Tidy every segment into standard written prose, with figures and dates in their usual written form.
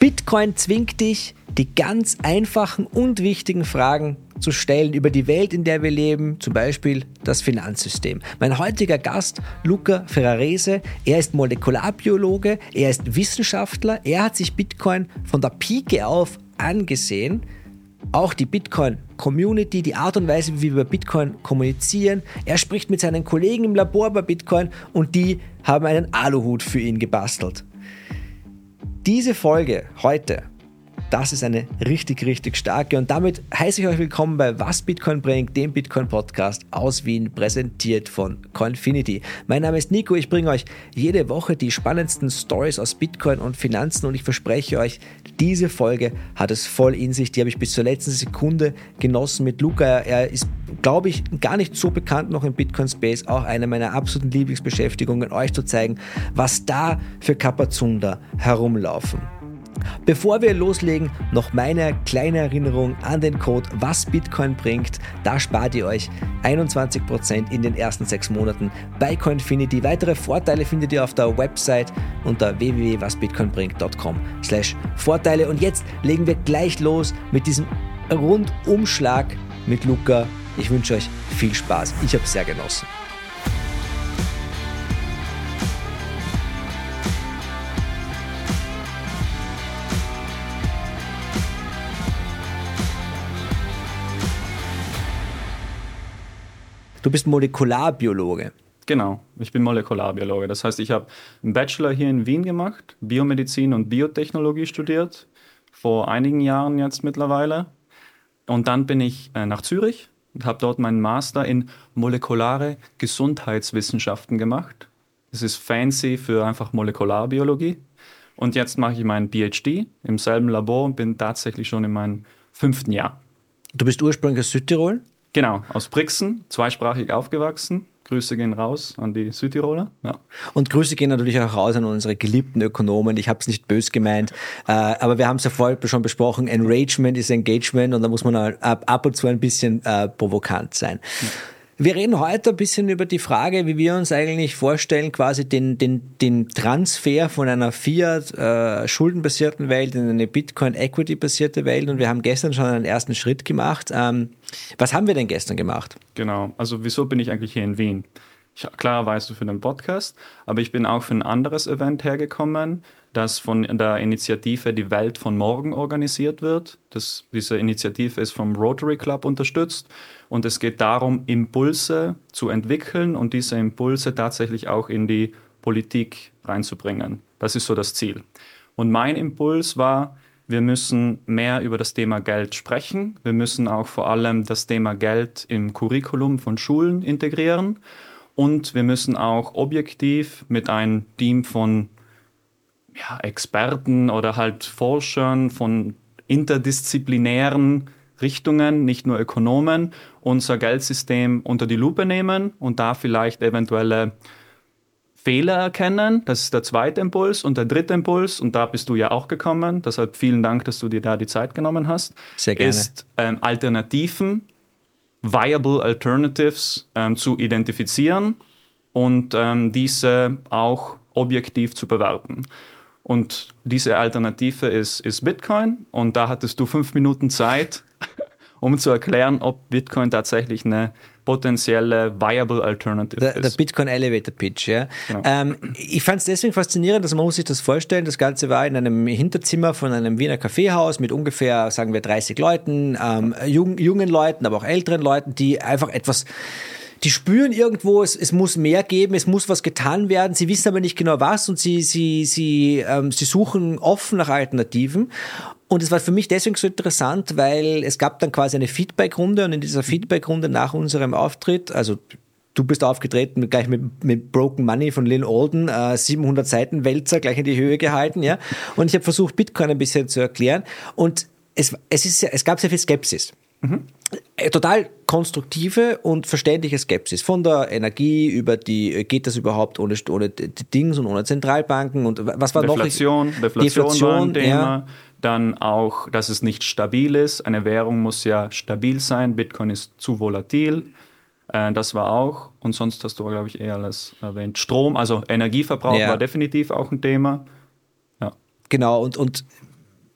Bitcoin zwingt dich, die ganz einfachen und wichtigen Fragen zu stellen über die Welt, in der wir leben, zum Beispiel das Finanzsystem. Mein heutiger Gast, Luca Ferrarese, er ist Molekularbiologe, er ist Wissenschaftler, er hat sich Bitcoin von der Pike auf angesehen. Auch die Bitcoin-Community, die Art und Weise, wie wir über Bitcoin kommunizieren. Er spricht mit seinen Kollegen im Labor über Bitcoin und die haben einen Aluhut für ihn gebastelt. Diese Folge heute, das ist eine richtig, richtig starke und damit heiße ich euch willkommen bei Was Bitcoin bringt, dem Bitcoin-Podcast aus Wien, präsentiert von Coinfinity. Mein Name ist Nico, ich bringe euch jede Woche die spannendsten Stories aus Bitcoin und Finanzen und ich verspreche euch, diese Folge hat es voll in sich, die habe ich bis zur letzten Sekunde genossen mit Luca. Er ist, glaube ich, gar nicht so bekannt noch im Bitcoin-Space, auch eine meiner absoluten Lieblingsbeschäftigungen, euch zu zeigen, was da für Kapazunder herumlaufen. Bevor wir loslegen, noch meine kleine Erinnerung an den Code Was Bitcoin bringt. Da spart ihr euch 21% in den ersten 6 Monaten bei Coinfinity. Weitere Vorteile findet ihr auf der Website unter www.wasbitcoinbringt.com/Vorteile. Und jetzt legen wir gleich los mit diesem Rundumschlag mit Luca. Ich wünsche euch viel Spaß. Ich habe es sehr genossen. Du bist Molekularbiologe. Genau, ich bin Molekularbiologe. Das heißt, ich habe einen Bachelor hier in Wien gemacht, Biomedizin und Biotechnologie studiert, vor einigen Jahren jetzt mittlerweile. Und dann bin ich nach Zürich und habe dort meinen Master in molekulare Gesundheitswissenschaften gemacht. Das ist fancy für einfach Molekularbiologie. Und jetzt mache ich meinen PhD im selben Labor und bin tatsächlich schon in meinem 5. Jahr. Du bist ursprünglich aus Südtirol? Genau, aus Brixen, zweisprachig aufgewachsen. Grüße gehen raus an die Südtiroler. Ja. Und Grüße gehen natürlich auch raus an unsere geliebten Ökonomen. Ich habe es nicht böse gemeint, aber wir haben es ja vorher schon besprochen, Enragement ist Engagement und da muss man ab und zu ein bisschen provokant sein. Ja. Wir reden heute ein bisschen über die Frage, wie wir uns eigentlich vorstellen, quasi den Transfer von einer Fiat-schuldenbasierten Welt in eine Bitcoin-Equity-basierte Welt. Und wir haben gestern schon einen ersten Schritt gemacht. Was haben wir denn gestern gemacht? Genau, also wieso bin ich eigentlich hier in Wien? Klar weißt du für den Podcast, aber ich bin auch für ein anderes Event hergekommen, das von der Initiative Die Welt von Morgen organisiert wird. Diese Initiative ist vom Rotary Club unterstützt und es geht darum, Impulse zu entwickeln und diese Impulse tatsächlich auch in die Politik reinzubringen. Das ist so das Ziel. Und mein Impuls war, wir müssen mehr über das Thema Geld sprechen. Wir müssen auch vor allem das Thema Geld im Curriculum von Schulen integrieren. Und wir müssen auch objektiv mit einem Team von Experten oder halt Forschern von interdisziplinären Richtungen, nicht nur Ökonomen, unser Geldsystem unter die Lupe nehmen und da vielleicht eventuelle Fehler erkennen. Das ist der zweite Impuls. Und der dritte Impuls, und da bist du ja auch gekommen, deshalb vielen Dank, dass du dir da die Zeit genommen hast, sehr gerne, ist Alternativen, Viable Alternatives zu identifizieren und diese auch objektiv zu bewerten. Und diese Alternative ist Bitcoin und da hattest du 5 Minuten Zeit, um zu erklären, ob Bitcoin tatsächlich eine potenzielle Viable Alternative ist. Der Bitcoin Elevator Pitch, ja. Genau. Ich fand es deswegen faszinierend, dass man muss sich das vorstellen, das Ganze war in einem Hinterzimmer von einem Wiener Kaffeehaus mit ungefähr, sagen wir, 30 Leuten, jungen Leuten, aber auch älteren Leuten, die einfach die spüren irgendwo, es muss mehr geben, es muss was getan werden, sie wissen aber nicht genau was und sie suchen offen nach Alternativen. Und es war für mich deswegen so interessant, weil es gab dann quasi eine Feedback-Runde und in dieser Feedback-Runde nach unserem Auftritt, also du bist aufgetreten gleich mit Broken Money von Lynn Alden, 700 Seiten Wälzer gleich in die Höhe gehalten, ja. Und ich habe versucht, Bitcoin ein bisschen zu erklären und es gab sehr viel Skepsis. Mhm. Total konstruktive und verständliche Skepsis von der Energie über geht das überhaupt ohne Dings und ohne Zentralbanken und was war Deflation noch? Deflation war ein Thema. Ja. Dann auch, dass es nicht stabil ist. Eine Währung muss ja stabil sein. Bitcoin ist zu volatil. Das war auch. Und sonst hast du, glaube ich, eher alles erwähnt. Strom, also Energieverbrauch war definitiv auch ein Thema. Ja. Genau, und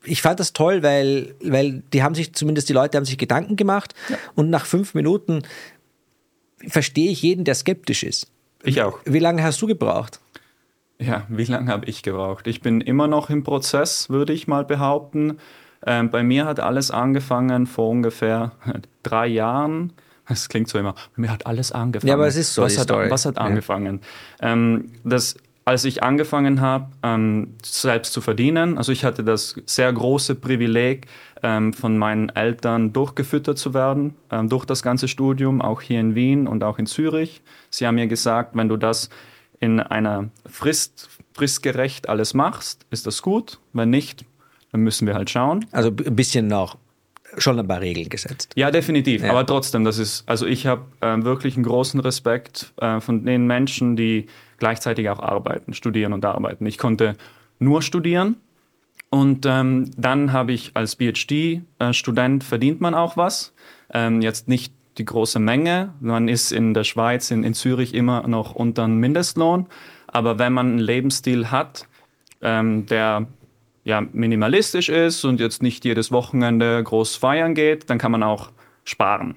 ich fand das toll, weil die Leute haben sich Gedanken gemacht und nach 5 Minuten verstehe ich jeden, der skeptisch ist. Ich auch. Wie lange hast du gebraucht? Ja, wie lange habe ich gebraucht? Ich bin immer noch im Prozess, würde ich mal behaupten. Bei mir hat alles angefangen vor ungefähr 3 Jahren. Das klingt so immer, bei mir hat alles angefangen. Ja, aber es ist so. Was hat angefangen? Als ich angefangen habe, selbst zu verdienen, also ich hatte das sehr große Privileg, von meinen Eltern durchgefüttert zu werden, durch das ganze Studium, auch hier in Wien und auch in Zürich. Sie haben mir gesagt, wenn du das in einer fristgerecht alles machst, ist das gut. Wenn nicht, dann müssen wir halt schauen. Also ein bisschen noch schon ein paar Regeln gesetzt. Ja, definitiv. Ja. Aber trotzdem, ich habe wirklich einen großen Respekt von den Menschen, die gleichzeitig auch studieren und arbeiten. Ich konnte nur studieren und dann habe ich als PhD-Student verdient man auch was. Jetzt nicht die große Menge. Man ist in der Schweiz, in Zürich immer noch unter dem Mindestlohn. Aber wenn man einen Lebensstil hat, der minimalistisch ist und jetzt nicht jedes Wochenende groß feiern geht, dann kann man auch sparen.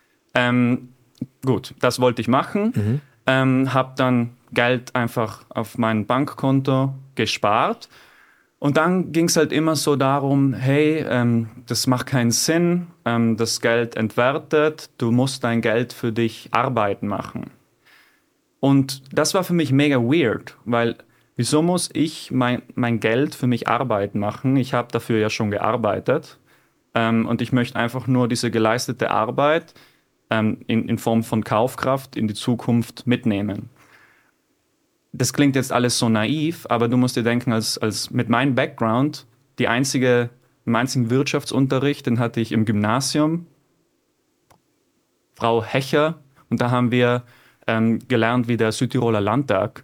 Gut, das wollte ich machen. Habe dann Geld einfach auf mein Bankkonto gespart. Und dann ging es halt immer so darum, hey, das macht keinen Sinn, das Geld entwertet, du musst dein Geld für dich arbeiten machen. Und das war für mich mega weird, weil wieso muss ich mein Geld für mich arbeiten machen? Ich habe dafür ja schon gearbeitet und ich möchte einfach nur diese geleistete Arbeit in Form von Kaufkraft in die Zukunft mitnehmen. Das klingt jetzt alles so naiv, aber du musst dir denken, als mit meinem Background, im einzigen Wirtschaftsunterricht, den hatte ich im Gymnasium, Frau Hecher, und da haben wir gelernt, wie der Südtiroler Landtag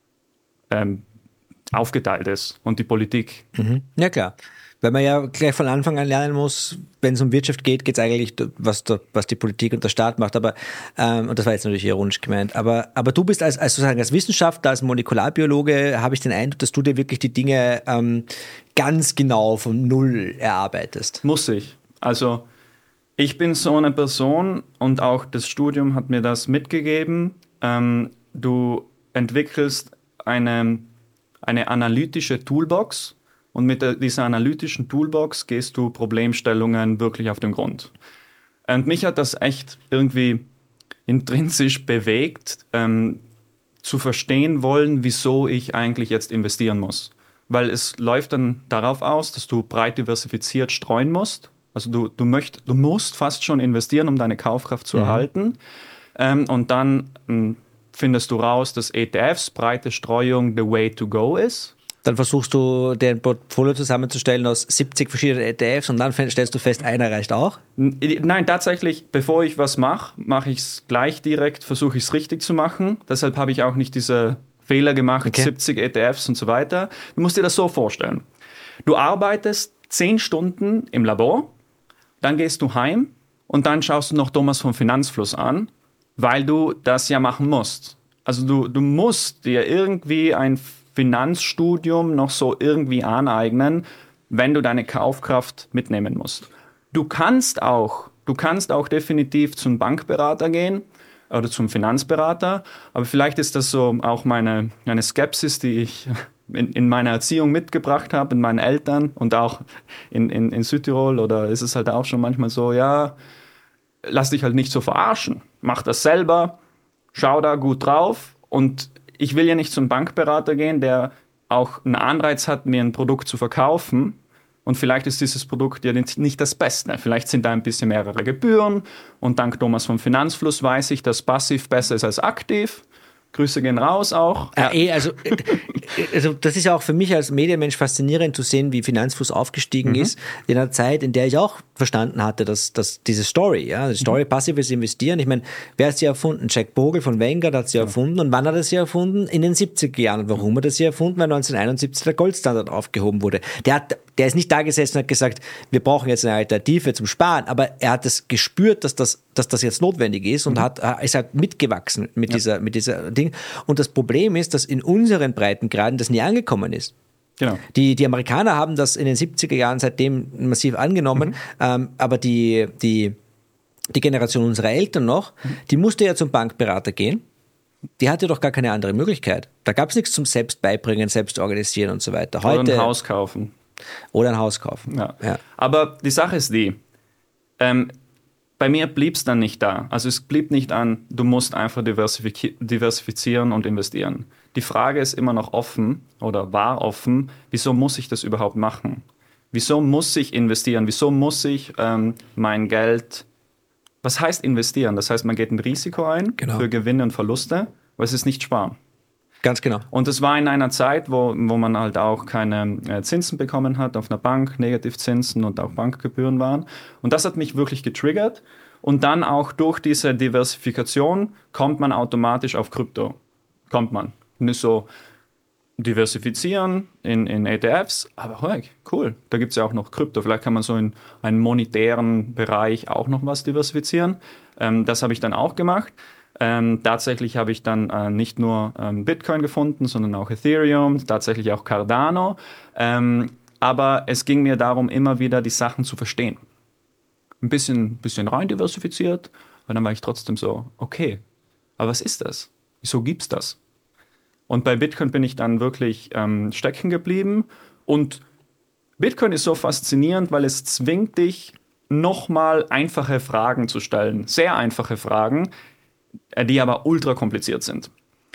aufgeteilt ist und die Politik. Ja, klar. Weil man ja gleich von Anfang an lernen muss, wenn es um Wirtschaft geht, geht es eigentlich, was die Politik und der Staat macht. Aber, und das war jetzt natürlich ironisch gemeint, aber du bist als Wissenschaftler, als Molekularbiologe, habe ich den Eindruck, dass du dir wirklich die Dinge ganz genau von Null erarbeitest. Muss ich. Also ich bin so eine Person und auch das Studium hat mir das mitgegeben. Du entwickelst eine analytische Toolbox. Und mit dieser analytischen Toolbox gehst du Problemstellungen wirklich auf den Grund. Und mich hat das echt irgendwie intrinsisch bewegt, zu verstehen wollen, wieso ich eigentlich jetzt investieren muss. Weil es läuft dann darauf aus, dass du breit diversifiziert streuen musst. Also du musst fast schon investieren, um deine Kaufkraft zu erhalten. Und dann findest du raus, dass ETFs, breite Streuung, the way to go ist. Dann versuchst du, dir ein Portfolio zusammenzustellen aus 70 verschiedenen ETFs und dann stellst du fest, einer reicht auch? Nein, tatsächlich, bevor ich was mache ich es gleich direkt, versuche ich es richtig zu machen. Deshalb habe ich auch nicht diese Fehler gemacht, 70 ETFs und so weiter. Du musst dir das so vorstellen. Du arbeitest 10 Stunden im Labor, dann gehst du heim und dann schaust du noch Thomas vom Finanzfluss an, weil du das ja machen musst. Also du musst dir irgendwie ein Finanzstudium noch so irgendwie aneignen, wenn du deine Kaufkraft mitnehmen musst. Du kannst auch definitiv zum Bankberater gehen oder zum Finanzberater, aber vielleicht ist das so auch meine Skepsis, die ich in meiner Erziehung mitgebracht habe, in meinen Eltern und auch in Südtirol, oder ist es halt auch schon manchmal so, ja, lass dich halt nicht so verarschen, mach das selber, schau da gut drauf. Und ich will ja nicht zum Bankberater gehen, der auch einen Anreiz hat, mir ein Produkt zu verkaufen. Und vielleicht ist dieses Produkt ja nicht das Beste. Vielleicht sind da ein bisschen mehrere Gebühren. Und dank Thomas vom Finanzfluss weiß ich, dass passiv besser ist als aktiv. Grüße gehen raus auch. Also das ist ja auch für mich als Medienmensch faszinierend zu sehen, wie Finanzfluss aufgestiegen ist. In einer Zeit, in der ich auch verstanden hatte, dass diese Story, die Story passives Investieren, ich meine, wer hat sie erfunden? Jack Bogle von Vanguard hat sie erfunden. Und wann hat er sie erfunden? In den 70er Jahren. Und warum hat er sie erfunden? Weil 1971 der Goldstandard aufgehoben wurde. Der ist nicht da gesessen und hat gesagt, wir brauchen jetzt eine Alternative zum Sparen, aber er hat es gespürt, dass das jetzt notwendig ist und ist halt mitgewachsen mit dieser Ding. Und das Problem ist, dass in unseren Breitengraden das nie angekommen ist. Genau. Die Amerikaner haben das in den 70er Jahren seitdem massiv angenommen, aber die Generation unserer Eltern noch, die musste ja zum Bankberater gehen. Die hatte doch gar keine andere Möglichkeit. Da gab es nichts zum Selbstbeibringen, Selbstorganisieren und so weiter. Heute, oder ein Haus kaufen. Oder ein Haus kaufen. Ja. Aber die Sache ist die, bei mir blieb es dann nicht da. Also es blieb nicht an, du musst einfach diversifizieren und investieren. Die Frage ist immer noch offen oder war offen, wieso muss ich das überhaupt machen? Wieso muss ich investieren? Wieso muss ich mein Geld, was heißt investieren? Das heißt, man geht ein Risiko ein für Gewinne und Verluste, aber es ist nicht sparen. Ganz genau. Und es war in einer Zeit, wo man halt auch keine Zinsen bekommen hat auf einer Bank, Negativzinsen und auch Bankgebühren waren. Und das hat mich wirklich getriggert. Und dann auch durch diese Diversifikation kommt man automatisch auf Krypto. Kommt man. Nicht so diversifizieren in ETFs, aber cool, da gibt es ja auch noch Krypto. Vielleicht kann man so in einen monetären Bereich auch noch was diversifizieren. Das habe ich dann auch gemacht. Tatsächlich habe ich dann nicht nur Bitcoin gefunden, sondern auch Ethereum, tatsächlich auch Cardano. Aber es ging mir darum, immer wieder die Sachen zu verstehen. Ein bisschen rein diversifiziert, aber dann war ich trotzdem so, okay, aber was ist das? Wieso gibt's das? Und bei Bitcoin bin ich dann wirklich stecken geblieben. Und Bitcoin ist so faszinierend, weil es zwingt dich, nochmal einfache Fragen zu stellen. Sehr einfache Fragen, die aber ultra kompliziert sind.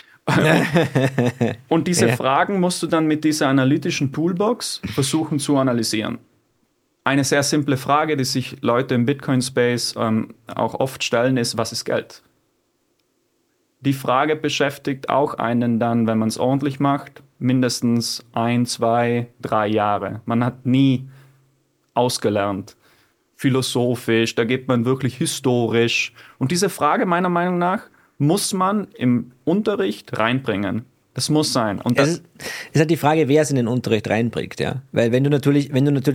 Und diese Fragen musst du dann mit dieser analytischen Toolbox versuchen zu analysieren. Eine sehr simple Frage, die sich Leute im Bitcoin-Space auch oft stellen, ist, was ist Geld? Die Frage beschäftigt auch einen dann, wenn man es ordentlich macht, mindestens 1, 2, 3 Jahre. Man hat nie ausgelernt. Philosophisch, da geht man wirklich historisch. Und diese Frage, meiner Meinung nach, muss man im Unterricht reinbringen. Das muss sein. Und das ist halt die Frage, wer es in den Unterricht reinbringt, ja. Weil wenn du natürlich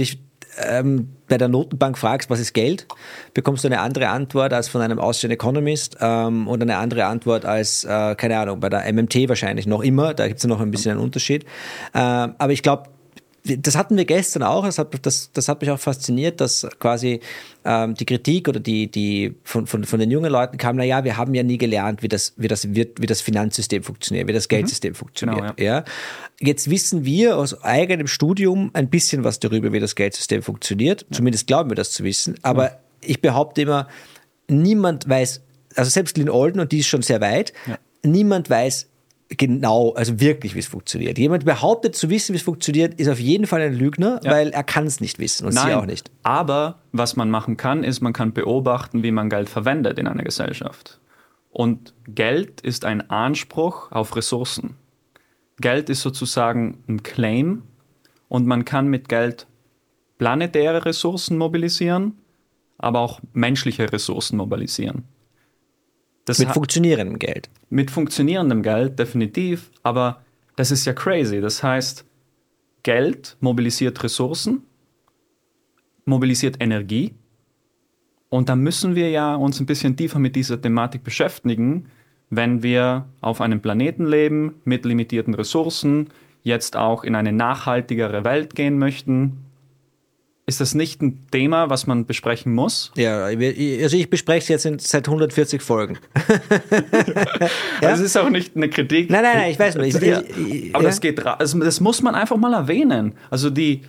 bei der Notenbank fragst, was ist Geld, bekommst du eine andere Antwort als von einem Austrian Economist und eine andere Antwort als, keine Ahnung, bei der MMT wahrscheinlich noch immer. Da gibt es ja noch ein bisschen einen Unterschied. Aber ich glaube, das hatten wir gestern auch, das hat mich auch fasziniert, dass quasi die Kritik oder die von den jungen Leuten kam, naja, wir haben ja nie gelernt, wie das Finanzsystem funktioniert, wie das Geldsystem funktioniert. Genau, ja. Jetzt wissen wir aus eigenem Studium ein bisschen was darüber, wie das Geldsystem funktioniert. Ja. Zumindest glauben wir das zu wissen. Aber ich behaupte immer, niemand weiß, also selbst Lynn Alden, und die ist schon sehr weit, niemand weiß genau, also wirklich, wie es funktioniert. Jemand behauptet zu wissen, wie es funktioniert, ist auf jeden Fall ein Lügner, weil er kann es nicht wissen und sie auch nicht. Aber was man machen kann, ist, man kann beobachten, wie man Geld verwendet in einer Gesellschaft. Und Geld ist ein Anspruch auf Ressourcen. Geld ist sozusagen ein Claim und man kann mit Geld planetäre Ressourcen mobilisieren, aber auch menschliche Ressourcen mobilisieren. Mit funktionierendem Geld. Mit funktionierendem Geld, definitiv. Aber das ist ja crazy. Das heißt, Geld mobilisiert Ressourcen, mobilisiert Energie. Und da müssen wir ja uns ein bisschen tiefer mit dieser Thematik beschäftigen, wenn wir auf einem Planeten leben, mit limitierten Ressourcen, jetzt auch in eine nachhaltigere Welt gehen möchten. Ist das nicht ein Thema, was man besprechen muss? Ja, also ich bespreche es jetzt seit 140 Folgen. Das ist auch nicht eine Kritik. Nein, ich weiß nicht. Aber das muss man einfach mal erwähnen. Also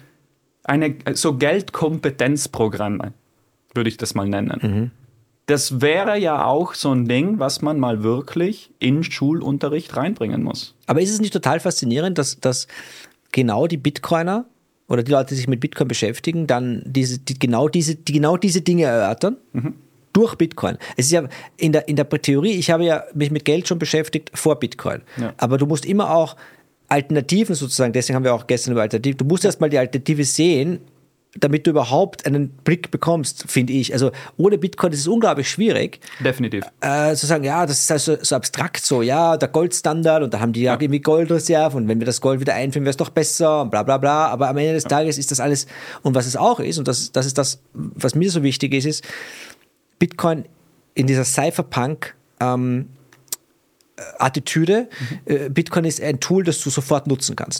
so Geldkompetenzprogramme, würde ich das mal nennen. Das wäre ja auch so ein Ding, was man mal wirklich in Schulunterricht reinbringen muss. Aber ist es nicht total faszinierend, dass genau die Bitcoiner oder die Leute, die sich mit Bitcoin beschäftigen, dann genau diese Dinge erörtern durch Bitcoin. Es ist ja in der Theorie, ich habe ja mich mit Geld schon beschäftigt vor Bitcoin. Ja. Aber du musst immer auch Alternativen sozusagen, deswegen haben wir auch gestern über Alternativen, du musst erstmal die Alternative sehen, damit du überhaupt einen Blick bekommst, finde ich. Also ohne Bitcoin ist es unglaublich schwierig. Definitiv. Zu sagen, ja, das ist also so abstrakt so, ja, der Goldstandard und da haben die ja irgendwie Goldreserve und wenn wir das Gold wieder einführen, wäre es doch besser und bla bla bla. Aber am Ende des Tages ist das alles, und was es auch ist, und das ist das, was mir so wichtig ist Bitcoin in dieser Cypherpunk Attitüde, Bitcoin ist ein Tool, das du sofort nutzen kannst.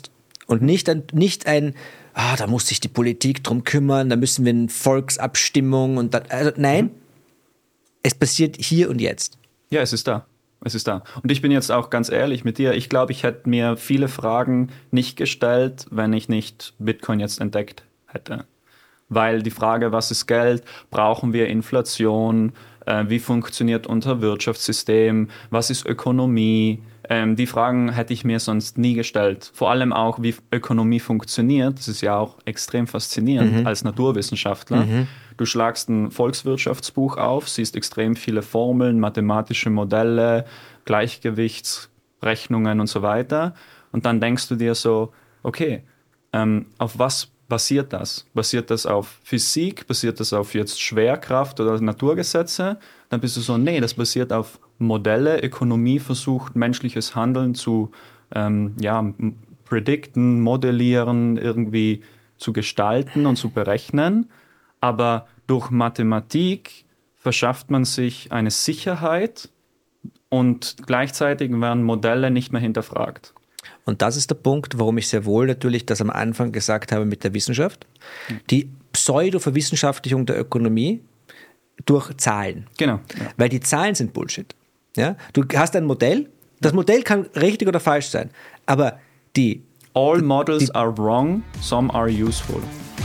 Und nicht ein da muss sich die Politik drum kümmern, da müssen wir eine Volksabstimmung und dann, also nein, es passiert hier und jetzt. Ja, es ist da. Es ist da. Und ich bin jetzt auch ganz ehrlich mit dir. Ich glaube, ich hätte mir viele Fragen nicht gestellt, wenn ich nicht Bitcoin jetzt entdeckt hätte. Weil die Frage, was ist Geld? Brauchen wir Inflation? Wie funktioniert unser Wirtschaftssystem? Was ist Ökonomie? Die Fragen hätte ich mir sonst nie gestellt. Vor allem auch, wie Ökonomie funktioniert. Das ist ja auch extrem faszinierend als Naturwissenschaftler. Du schlagst ein Volkswirtschaftsbuch auf, siehst extrem viele Formeln, mathematische Modelle, Gleichgewichtsrechnungen und so weiter. Und dann denkst du dir so, okay, auf was basiert das? Basiert das auf Physik? Basiert das auf jetzt Schwerkraft oder Naturgesetze? Dann bist du so, nee, das basiert auf Modelle. Ökonomie versucht, menschliches Handeln zu predikten, modellieren, irgendwie zu gestalten und zu berechnen. Aber durch Mathematik verschafft man sich eine Sicherheit und gleichzeitig werden Modelle nicht mehr hinterfragt. Und das ist der Punkt, warum ich sehr wohl natürlich das am Anfang gesagt habe mit der Wissenschaft. Die Pseudo-Verwissenschaftlichung der Ökonomie durch Zahlen. Genau. Ja. Weil die Zahlen sind Bullshit. Ja? Du hast ein Modell, das Modell kann richtig oder falsch sein, aber All models are wrong, some are useful.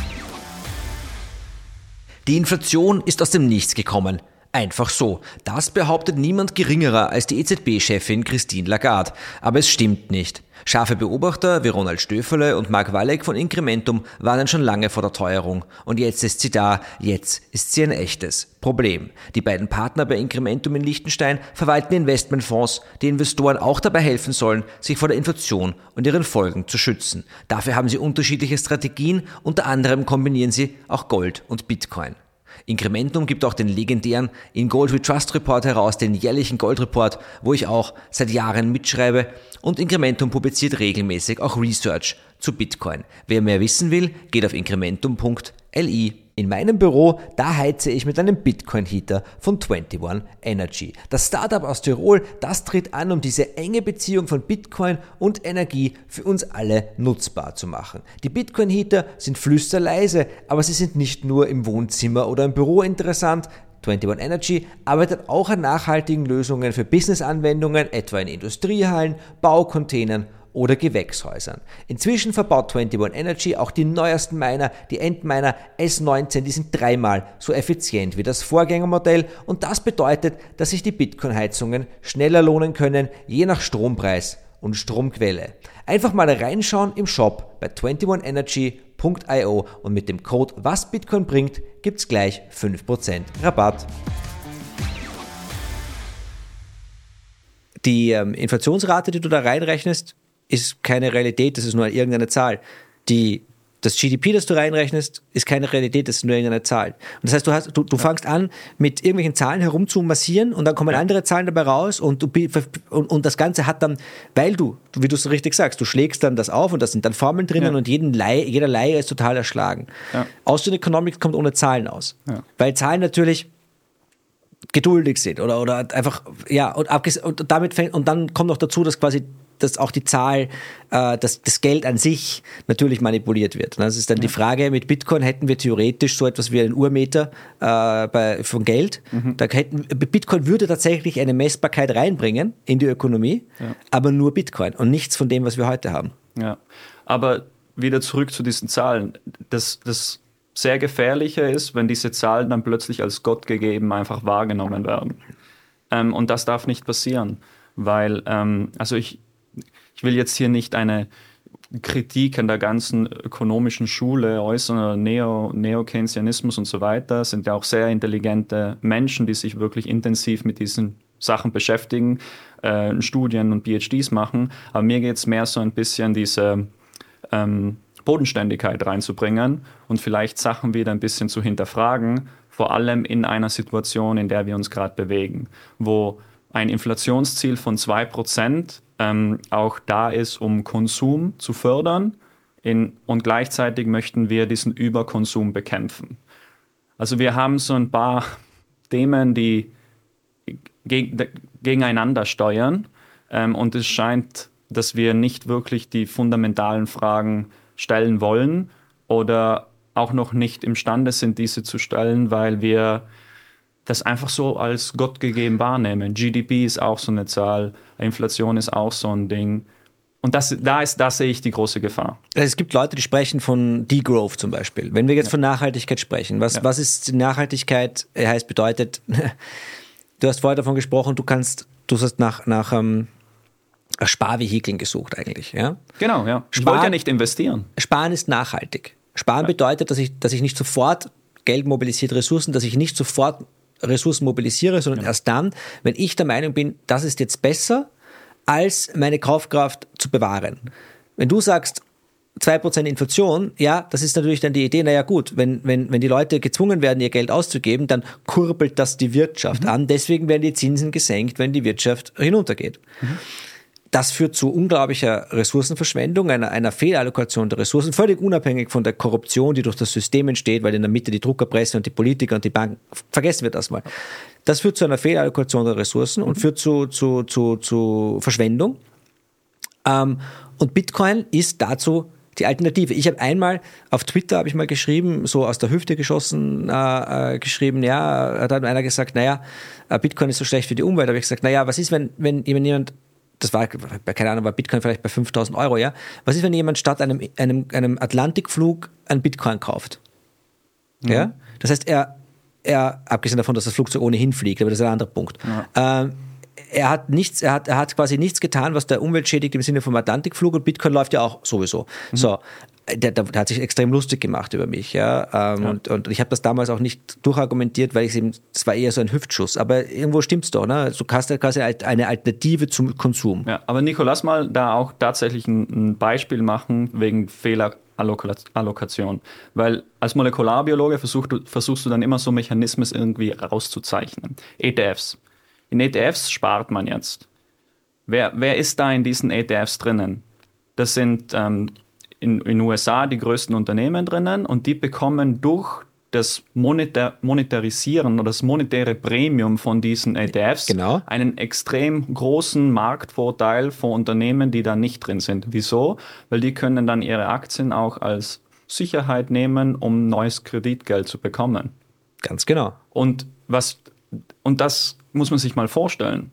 Die Inflation ist aus dem Nichts gekommen. Einfach so. Das behauptet niemand geringerer als die EZB-Chefin Christine Lagarde. Aber es stimmt nicht. Scharfe Beobachter wie Ronald Stöferle und Mark Walleck von Incrementum warnen schon lange vor der Teuerung. Und jetzt ist sie da. Jetzt ist sie ein echtes Problem. Die beiden Partner bei Incrementum in Liechtenstein verwalten Investmentfonds, die Investoren auch dabei helfen sollen, sich vor der Inflation und ihren Folgen zu schützen. Dafür haben sie unterschiedliche Strategien. Unter anderem kombinieren sie auch Gold und Bitcoin. Incrementum gibt auch den legendären In Gold We Trust Report heraus, den jährlichen Goldreport, wo ich auch seit Jahren mitschreibe, und Incrementum publiziert regelmäßig auch Research zu Bitcoin. Wer mehr wissen will, geht auf incrementum.li. In meinem Büro, da heize ich mit einem Bitcoin-Heater von 21 Energy. Das Startup aus Tirol, das tritt an, um diese enge Beziehung von Bitcoin und Energie für uns alle nutzbar zu machen. Die Bitcoin-Heater sind flüsterleise, aber sie sind nicht nur im Wohnzimmer oder im Büro interessant. 21 Energy arbeitet auch an nachhaltigen Lösungen für Business-Anwendungen, etwa in Industriehallen, Baucontainern oder Gewächshäusern. Inzwischen verbaut 21 Energy auch die neuesten Miner, die Endminer S19, die sind 3-mal so effizient wie das Vorgängermodell, und das bedeutet, dass sich die Bitcoin-Heizungen schneller lohnen können, je nach Strompreis und Stromquelle. Einfach mal reinschauen im Shop bei 21energy.io und mit dem Code WASBitcoin bringt, gibt's gleich 5% Rabatt. Die Inflationsrate, die du da reinrechnest, ist keine Realität, das ist nur irgendeine Zahl. Das GDP, das du reinrechnest, ist keine Realität, das ist nur irgendeine Zahl. Und das heißt, du fangst an, mit irgendwelchen Zahlen herumzumassieren und dann kommen andere Zahlen dabei raus und das Ganze hat dann, weil du, wie du es richtig sagst, du schlägst dann das auf und da sind dann Formeln drinnen und jeder Laie ist total erschlagen. Ja. Austrian Economics kommt ohne Zahlen aus. Ja. Weil Zahlen natürlich geduldig sind oder einfach, ja, und dann kommt noch dazu, dass quasi dass auch die Zahl, das Geld an sich natürlich manipuliert wird. Das ist dann die Frage, mit Bitcoin hätten wir theoretisch so etwas wie einen Urmeter von Geld. Bitcoin würde tatsächlich eine Messbarkeit reinbringen in die Ökonomie, aber nur Bitcoin und nichts von dem, was wir heute haben. Ja, aber wieder zurück zu diesen Zahlen. Das sehr Gefährliche ist, wenn diese Zahlen dann plötzlich als Gott gegeben einfach wahrgenommen werden. Und das darf nicht passieren, weil, ich will jetzt hier nicht eine Kritik an der ganzen ökonomischen Schule äußern, Neo-Keynesianismus und so weiter. Es sind ja auch sehr intelligente Menschen, die sich wirklich intensiv mit diesen Sachen beschäftigen, Studien und PhDs machen. Aber mir geht es mehr so ein bisschen diese Bodenständigkeit reinzubringen und vielleicht Sachen wieder ein bisschen zu hinterfragen, vor allem in einer Situation, in der wir uns gerade bewegen, wo ein Inflationsziel von 2% auch da ist, um Konsum zu fördern und gleichzeitig möchten wir diesen Überkonsum bekämpfen. Also wir haben so ein paar Themen, die gegeneinander steuern und es scheint dass wir nicht wirklich die fundamentalen Fragen stellen wollen oder auch noch nicht imstande sind, diese zu stellen, weil wir das einfach so als Gott gegeben wahrnehmen. GDP ist auch so eine Zahl, Inflation ist auch so ein Ding. Und da sehe ich die große Gefahr. Es gibt Leute, die sprechen von Degrowth zum Beispiel. Wenn wir jetzt von Nachhaltigkeit sprechen, was ist Nachhaltigkeit? Bedeutet, du hast vorher davon gesprochen, du hast nach Sparvehikeln gesucht eigentlich. Ja? Genau, ja. Ich wollte ja nicht investieren. Sparen ist nachhaltig. Sparen bedeutet, dass ich nicht sofort Geld mobilisiert, dass ich nicht sofort Ressourcen mobilisiere, sondern erst dann, wenn ich der Meinung bin, das ist jetzt besser, als meine Kaufkraft zu bewahren. Wenn du sagst, 2% Inflation, ja, das ist natürlich dann die Idee, naja gut, wenn die Leute gezwungen werden, ihr Geld auszugeben, dann kurbelt das die Wirtschaft an, deswegen werden die Zinsen gesenkt, wenn die Wirtschaft hinuntergeht. Das führt zu unglaublicher Ressourcenverschwendung, einer Fehlallokation der Ressourcen, völlig unabhängig von der Korruption, die durch das System entsteht, weil in der Mitte die Druckerpresse und die Politiker und die Banken, vergessen wir das mal. Das führt zu einer Fehlallokation der Ressourcen und führt zu Verschwendung. Und Bitcoin ist dazu die Alternative. Ich habe einmal auf Twitter geschrieben, so aus der Hüfte geschossen, geschrieben, ja, da hat einer gesagt, naja, Bitcoin ist so schlecht für die Umwelt. Da habe ich gesagt, naja, was ist, wenn jemand, das war, keine Ahnung, war Bitcoin vielleicht bei 5.000 Euro, ja? Was ist, wenn jemand statt einem Atlantikflug ein Bitcoin kauft? Ja? Das heißt, er, abgesehen davon, dass das Flugzeug ohnehin fliegt, aber das ist ein anderer Punkt. Ja. Er hat quasi nichts getan, was der Umwelt schädigt im Sinne vom Atlantikflug, und Bitcoin läuft ja auch sowieso. So. Der hat sich extrem lustig gemacht über mich, ja. Und ich habe das damals auch nicht durchargumentiert, weil es war eher so ein Hüftschuss. Aber irgendwo stimmt's doch, ne? Du hast ja quasi eine Alternative zum Konsum. Ja, aber Nico, lass mal da auch tatsächlich ein Beispiel machen wegen Fehlerallokation. Weil als Molekularbiologe versuchst du dann immer so Mechanismen irgendwie rauszuzeichnen. ETFs. In ETFs spart man jetzt. Wer ist da in diesen ETFs drinnen? Das sind in den USA die größten Unternehmen drinnen, und die bekommen durch das Monetarisieren oder das monetäre Premium von diesen ETFs einen extrem großen Marktvorteil von Unternehmen, die da nicht drin sind. Wieso? Weil die können dann ihre Aktien auch als Sicherheit nehmen, um neues Kreditgeld zu bekommen. Ganz genau. Und das muss man sich mal vorstellen.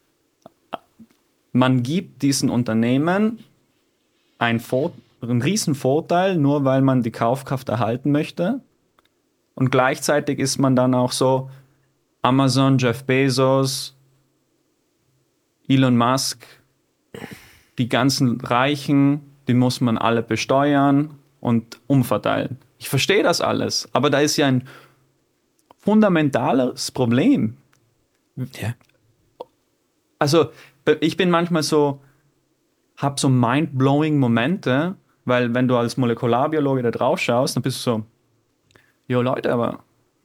Man gibt diesen Unternehmen einen riesen Vorteil, nur weil man die Kaufkraft erhalten möchte. Und gleichzeitig ist man dann auch so, Amazon, Jeff Bezos, Elon Musk, die ganzen Reichen, die muss man alle besteuern und umverteilen. Ich verstehe das alles, aber da ist ja ein fundamentales Problem. Ja. Also ich bin manchmal habe so mind-blowing Momente, weil wenn du als Molekularbiologe da drauf schaust, dann bist du so, jo Leute, aber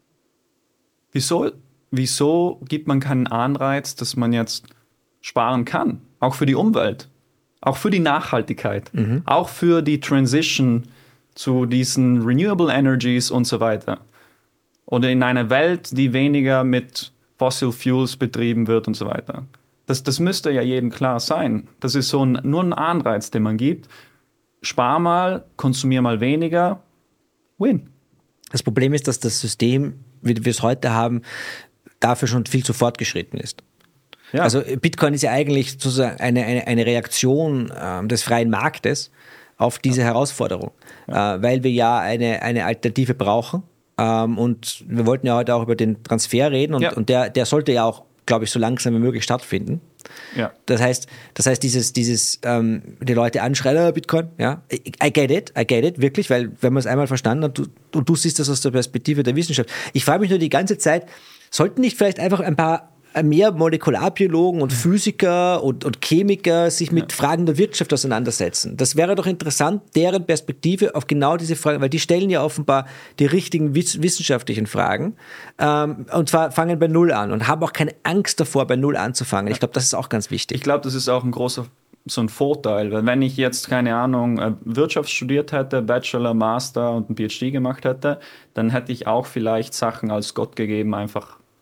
wieso gibt man keinen Anreiz, dass man jetzt sparen kann? Auch für die Umwelt, auch für die Nachhaltigkeit, auch für die Transition zu diesen Renewable Energies und so weiter. Oder in einer Welt, die weniger mit Fossil Fuels betrieben wird und so weiter. Das müsste ja jedem klar sein. Das ist nur ein Anreiz, den man gibt. Spar mal, konsumier mal weniger, win. Das Problem ist, dass das System, wie wir es heute haben, dafür schon viel zu fortgeschritten ist. Ja. Also Bitcoin ist ja eigentlich sozusagen eine Reaktion des freien Marktes auf diese Herausforderung, weil wir ja eine Alternative brauchen. Und wir wollten ja heute auch über den Transfer reden, und der sollte ja auch, glaube ich, so langsam wie möglich stattfinden. Ja. Das heißt, die Leute anschreien, Bitcoin, ja, I get it, wirklich, weil wenn man es einmal verstanden hat, und du siehst das aus der Perspektive der Wissenschaft. Ich frage mich nur die ganze Zeit, sollten nicht vielleicht einfach ein paar mehr Molekularbiologen und Physiker und Chemiker sich mit Fragen der Wirtschaft auseinandersetzen? Das wäre doch interessant, deren Perspektive auf genau diese Fragen, weil die stellen ja offenbar die richtigen wissenschaftlichen Fragen, und zwar fangen bei Null an und haben auch keine Angst davor, bei Null anzufangen. Ich glaube, das ist auch ganz wichtig. Ich glaube, das ist auch ein großer Vorteil, weil wenn ich jetzt, keine Ahnung, Wirtschaft studiert hätte, Bachelor, Master und ein PhD gemacht hätte, dann hätte ich auch vielleicht Sachen als Gott gegeben einfach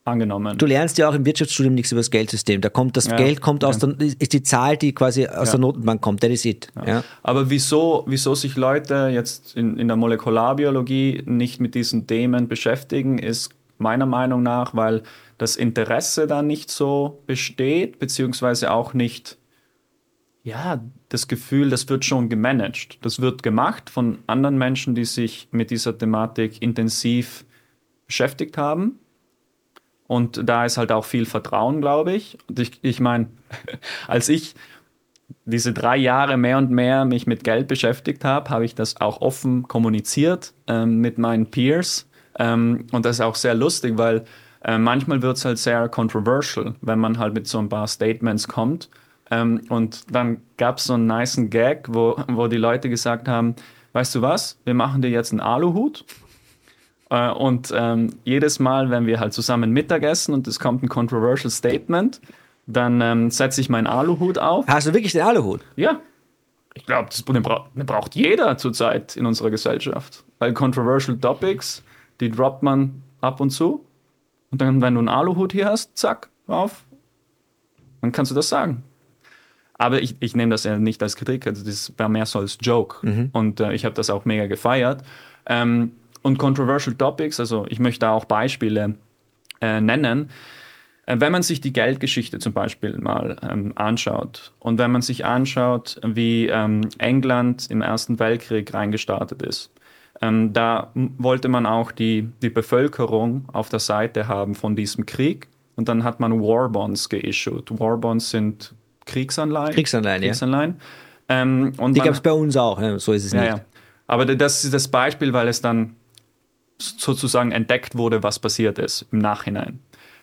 angenommen. Du lernst ja auch im Wirtschaftsstudium nichts über das Geldsystem. Da kommt das Geld kommt aus ist die Zahl, die quasi aus der Notenbank kommt. That is it. Ja. Aber wieso sich Leute jetzt in der Molekularbiologie nicht mit diesen Themen beschäftigen, ist meiner Meinung nach, weil das Interesse da nicht so besteht, beziehungsweise auch nicht, das Gefühl, das wird schon gemanagt. Das wird gemacht von anderen Menschen, die sich mit dieser Thematik intensiv beschäftigt haben. Und da ist halt auch viel Vertrauen, glaube ich. Und ich meine, als ich diese 3 Jahre mehr und mehr mich mit Geld beschäftigt habe, habe ich das auch offen kommuniziert mit meinen Peers. Und das ist auch sehr lustig, weil manchmal wird es halt sehr controversial, wenn man halt mit so ein paar Statements kommt. Und dann gab es so einen nicen Gag, wo die Leute gesagt haben, weißt du was, wir machen dir jetzt einen Aluhut. Und jedes Mal, wenn wir halt zusammen Mittagessen und es kommt ein controversial Statement, dann setze ich meinen Aluhut auf. Hast du wirklich den Aluhut? Ja. Ich glaube, den braucht jeder zurzeit in unserer Gesellschaft. Weil controversial Topics, die droppt man ab und zu. Und dann, wenn du einen Aluhut hier hast, zack, auf. Dann kannst du das sagen. Aber ich nehme das ja nicht als Kritik, also das war mehr so als Joke. Und ich habe das auch mega gefeiert. Und controversial Topics, also ich möchte auch Beispiele nennen. Wenn man sich die Geldgeschichte zum Beispiel mal anschaut und wenn man sich anschaut, wie England im Ersten Weltkrieg reingestartet ist, da wollte man auch die Bevölkerung auf der Seite haben von diesem Krieg und dann hat man Warbonds geissued. Warbonds sind Kriegsanleihen. Kriegsanleihen. Und die gab es bei uns auch, so ist es nicht. Ja. Aber das ist das Beispiel, weil es dann sozusagen entdeckt wurde, was passiert ist im Nachhinein.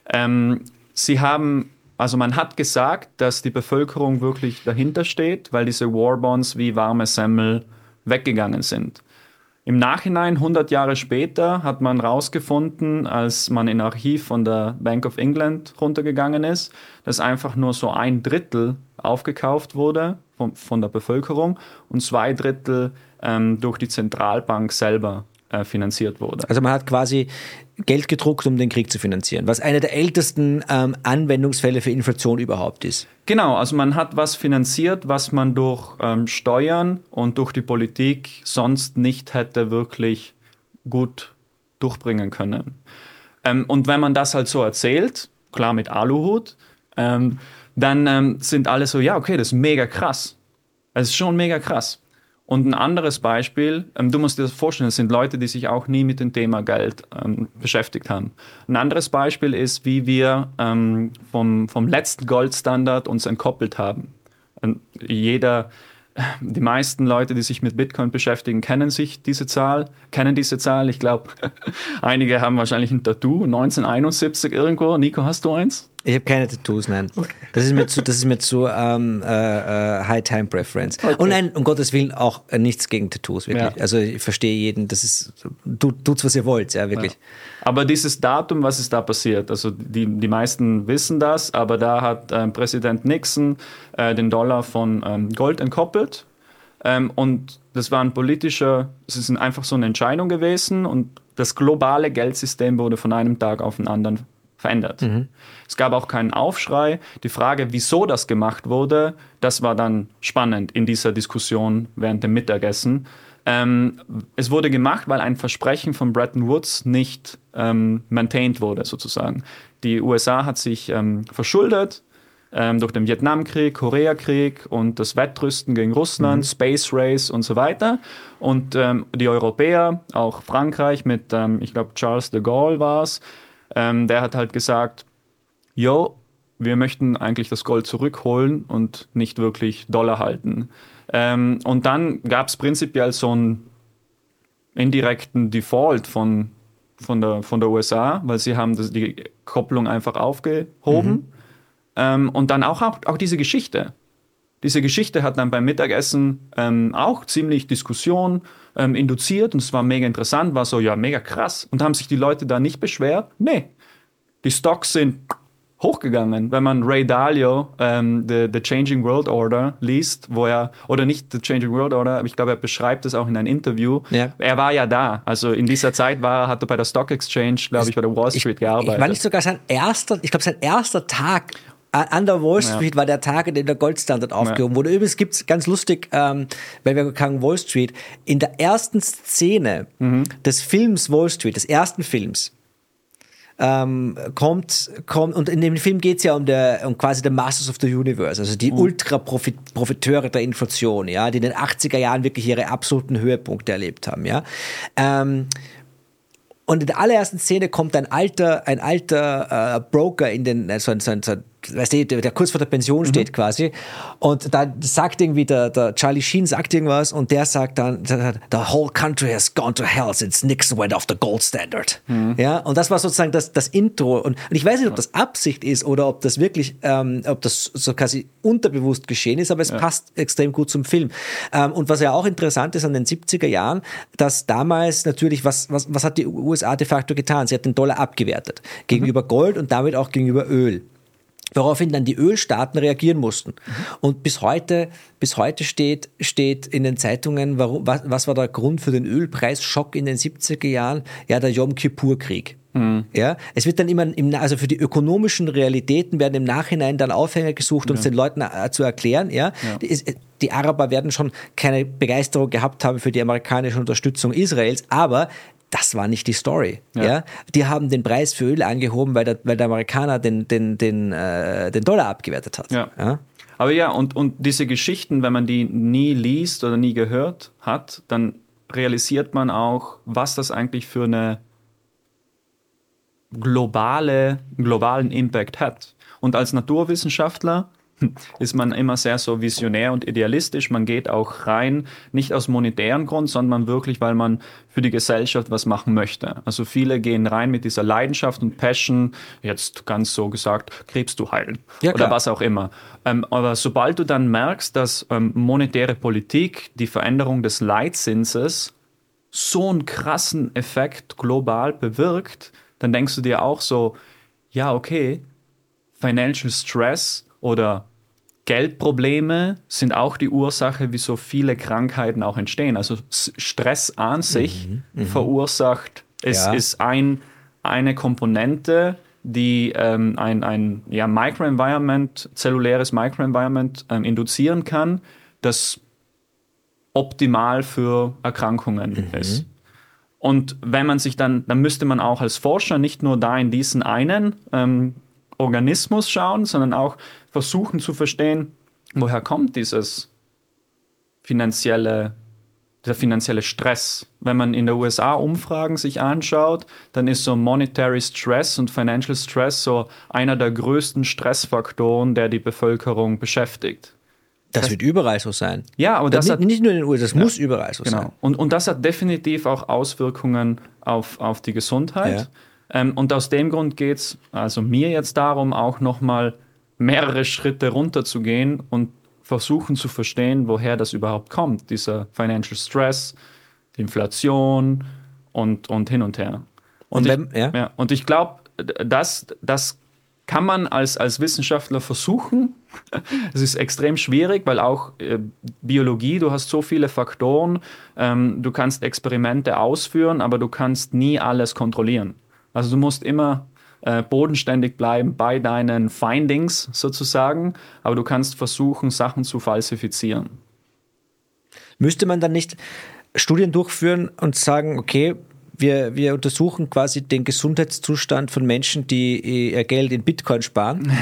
Man hat gesagt, dass die Bevölkerung wirklich dahinter steht, weil diese Warbonds wie warme Semmel weggegangen sind. Im Nachhinein, 100 Jahre später, hat man herausgefunden, als man in ein Archiv von der Bank of England runtergegangen ist, dass einfach nur so 1/3 aufgekauft wurde von der Bevölkerung und 2/3 durch die Zentralbank selber finanziert wurde. Also man hat quasi Geld gedruckt, um den Krieg zu finanzieren, was einer der ältesten Anwendungsfälle für Inflation überhaupt ist. Genau, also man hat was finanziert, was man durch Steuern und durch die Politik sonst nicht hätte wirklich gut durchbringen können. Und wenn man das halt so erzählt, klar mit Aluhut, dann sind alle so, ja okay, das ist mega krass. Es ist schon mega krass. Und ein anderes Beispiel, du musst dir das vorstellen, das sind Leute, die sich auch nie mit dem Thema Geld beschäftigt haben. Ein anderes Beispiel ist, wie wir vom letzten Goldstandard uns entkoppelt haben. Die meisten Leute, die sich mit Bitcoin beschäftigen, kennen diese Zahl. Ich glaube, einige haben wahrscheinlich ein Tattoo, 1971 irgendwo. Nico, hast du eins? Ich habe keine Tattoos, nein. Okay. Das ist mir zu High-Time-Preference. Okay. Und nein, um Gottes Willen auch nichts gegen Tattoos, wirklich. Ja. Also ich verstehe jeden, tut's, was ihr wollt, ja, wirklich. Ja. Aber dieses Datum, was ist da passiert? Also die meisten wissen das, aber da hat Präsident Nixon den Dollar von Gold entkoppelt. Und das war es ist einfach so eine Entscheidung gewesen und das globale Geldsystem wurde von einem Tag auf den anderen verändert. Es gab auch keinen Aufschrei. Die Frage, wieso das gemacht wurde, das war dann spannend in dieser Diskussion während dem Mittagessen. Es wurde gemacht, weil ein Versprechen von Bretton Woods nicht maintained wurde, sozusagen. Die USA hat sich verschuldet durch den Vietnamkrieg, Koreakrieg und das Wettrüsten gegen Russland, Space Race und so weiter. Und die Europäer, auch Frankreich mit, ich glaube, Charles de Gaulle war es, der hat halt gesagt, wir möchten eigentlich das Gold zurückholen und nicht wirklich Dollar halten. Und dann gab es prinzipiell so einen indirekten Default von der USA, weil sie haben die Kopplung einfach aufgehoben. Und dann auch diese Geschichte. Diese Geschichte hat dann beim Mittagessen auch ziemlich Diskussion induziert und es war mega interessant, war so, ja, mega krass. Und haben sich die Leute da nicht beschwert? Nee. Die Stocks sind hochgegangen. Wenn man Ray Dalio, The Changing World Order, liest, oder nicht The Changing World Order, aber ich glaube, er beschreibt es auch in einem Interview. Ja. Er war ja da. Also in dieser Zeit hat er bei der Stock Exchange, glaube ich, bei der Wall Street gearbeitet. Ich war nicht sogar sein erster Tag an der Wall Street war der Tag, in dem der Goldstandard aufgehoben wurde. Übrigens gibt es ganz lustig, weil wir kamen Wall Street, in der ersten Szene des Films Wall Street, des ersten Films, kommt, und in dem Film geht es ja um quasi the Masters of the Universe, also die Ultra-Profiteure der Inflation, ja, die in den 80er Jahren wirklich ihre absoluten Höhepunkte erlebt haben, ja. Und in der allerersten Szene kommt ein alter Broker in den, weißt du, der kurz vor der Pension steht quasi, und da sagt irgendwie der Charlie Sheen sagt irgendwas, und der sagt dann, the whole country has gone to hell since Nixon went off the gold standard. Ja, und das war sozusagen das Intro, und ich weiß nicht, ob das Absicht ist oder ob das wirklich, ob das so quasi unterbewusst geschehen ist, aber es passt extrem gut zum Film. Und was ja auch interessant ist an den 70er Jahren, dass damals natürlich, was hat die USA de facto getan? Sie hat den Dollar abgewertet gegenüber Gold und damit auch gegenüber Öl. Woraufhin dann die Ölstaaten reagieren mussten. Und bis heute steht in den Zeitungen, was war der Grund für den Ölpreisschock in den 70er Jahren? Ja, der Yom Kippur-Krieg. Ja, es wird dann immer, also für die ökonomischen Realitäten werden im Nachhinein dann Aufhänger gesucht, um es den Leuten zu erklären. Ja. Die Araber werden schon keine Begeisterung gehabt haben für die amerikanische Unterstützung Israels, aber das war nicht die Story. Ja. Die haben den Preis für Öl angehoben, weil der Amerikaner den Dollar abgewertet hat. Ja. Aber ja, und diese Geschichten, wenn man die nie liest oder nie gehört hat, dann realisiert man auch, was das eigentlich für eine globalen Impact hat. Und als Naturwissenschaftler ist man immer sehr so visionär und idealistisch. Man geht auch rein, nicht aus monetären Grund, sondern wirklich, weil man für die Gesellschaft was machen möchte. Also viele gehen rein mit dieser Leidenschaft und Passion, jetzt ganz so gesagt, Krebs zu heilen oder was auch immer. Aber sobald du dann merkst, dass monetäre Politik, die Veränderung des Leitzinses so einen krassen Effekt global bewirkt, dann denkst du dir auch so, ja, okay, Financial Stress oder Geldprobleme sind auch die Ursache, wie so viele Krankheiten auch entstehen. Also Stress an sich verursacht, ist eine Komponente, die ein Microenvironment, zelluläres Microenvironment induzieren kann, das optimal für Erkrankungen ist. Und wenn man sich dann müsste man auch als Forscher nicht nur da in diesen einen Organismus schauen, sondern auch versuchen zu verstehen, woher kommt dieser finanzielle Stress. Wenn man in der USA Umfragen sich anschaut, dann ist so Monetary Stress und Financial Stress so einer der größten Stressfaktoren, der die Bevölkerung beschäftigt. Das wird überall so sein. Ja, aber das hat nicht nur in den USA, das muss überall so sein. Und das hat definitiv auch Auswirkungen auf die Gesundheit. Ja. Und aus dem Grund geht es also mir jetzt darum, auch nochmal mehrere Schritte runterzugehen und versuchen zu verstehen, woher das überhaupt kommt, dieser Financial Stress, die Inflation und hin und her. Und ich glaube, das kann man als Wissenschaftler versuchen. Es ist extrem schwierig, weil auch Biologie, du hast so viele Faktoren, du kannst Experimente ausführen, aber du kannst nie alles kontrollieren. Also du musst immer bodenständig bleiben bei deinen Findings sozusagen, aber du kannst versuchen, Sachen zu falsifizieren. Müsste man dann nicht Studien durchführen und sagen, okay, wir untersuchen quasi den Gesundheitszustand von Menschen, die ihr Geld in Bitcoin sparen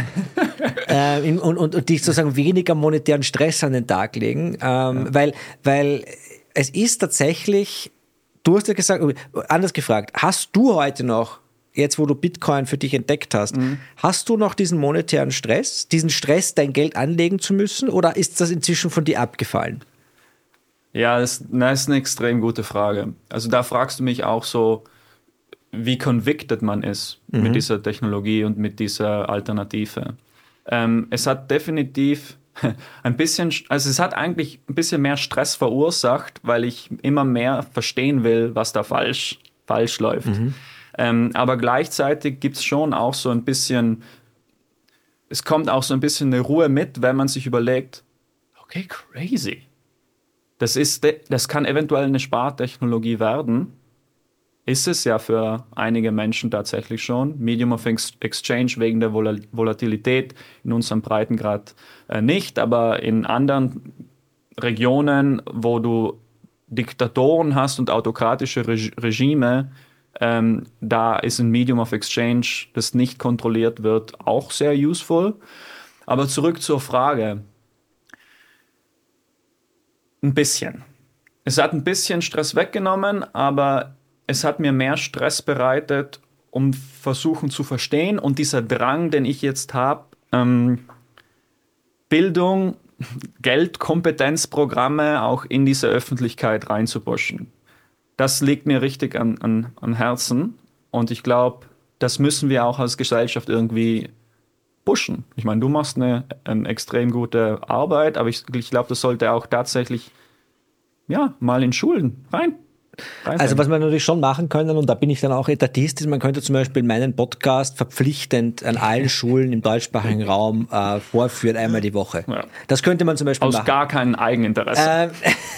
und die sozusagen weniger monetären Stress an den Tag legen, weil es ist tatsächlich, du hast ja gesagt, anders gefragt, hast du heute noch, jetzt wo du Bitcoin für dich entdeckt hast, hast du noch diesen monetären Stress, diesen Stress, dein Geld anlegen zu müssen, oder ist das inzwischen von dir abgefallen? Ja, das ist eine extrem gute Frage. Also da fragst du mich auch so, wie convicted man ist mit dieser Technologie und mit dieser Alternative. Es hat definitiv es hat eigentlich ein bisschen mehr Stress verursacht, weil ich immer mehr verstehen will, was da falsch läuft. Aber gleichzeitig gibt es schon auch so ein bisschen es kommt auch so ein bisschen eine Ruhe mit, wenn man sich überlegt, okay, crazy. Das kann eventuell eine Spartechnologie werden. Ist es ja für einige Menschen tatsächlich schon. Medium of Exchange wegen der Volatilität, in unserem Breitengrad nicht, aber in anderen Regionen, wo du Diktatoren hast und autokratische Regime, da ist ein Medium of Exchange, das nicht kontrolliert wird, auch sehr useful. Aber zurück zur Frage. Ein bisschen. Es hat ein bisschen Stress weggenommen, aber es hat mir mehr Stress bereitet, um versuchen zu verstehen. Und dieser Drang, den ich jetzt habe, Bildung, Geld, Kompetenzprogramme auch in diese Öffentlichkeit reinzupuschen. Das liegt mir richtig am Herzen. Und ich glaube, das müssen wir auch als Gesellschaft irgendwie pushen. Ich meine, du machst eine extrem gute Arbeit, aber ich glaube, das sollte auch tatsächlich mal in Schulen rein. Also was wir natürlich schon machen können, und da bin ich dann auch Etatist, ist, man könnte zum Beispiel meinen Podcast verpflichtend an allen Schulen im deutschsprachigen Raum vorführen, einmal die Woche. Ja. Das könnte man zum Beispiel machen. Aus gar keinem Eigeninteresse.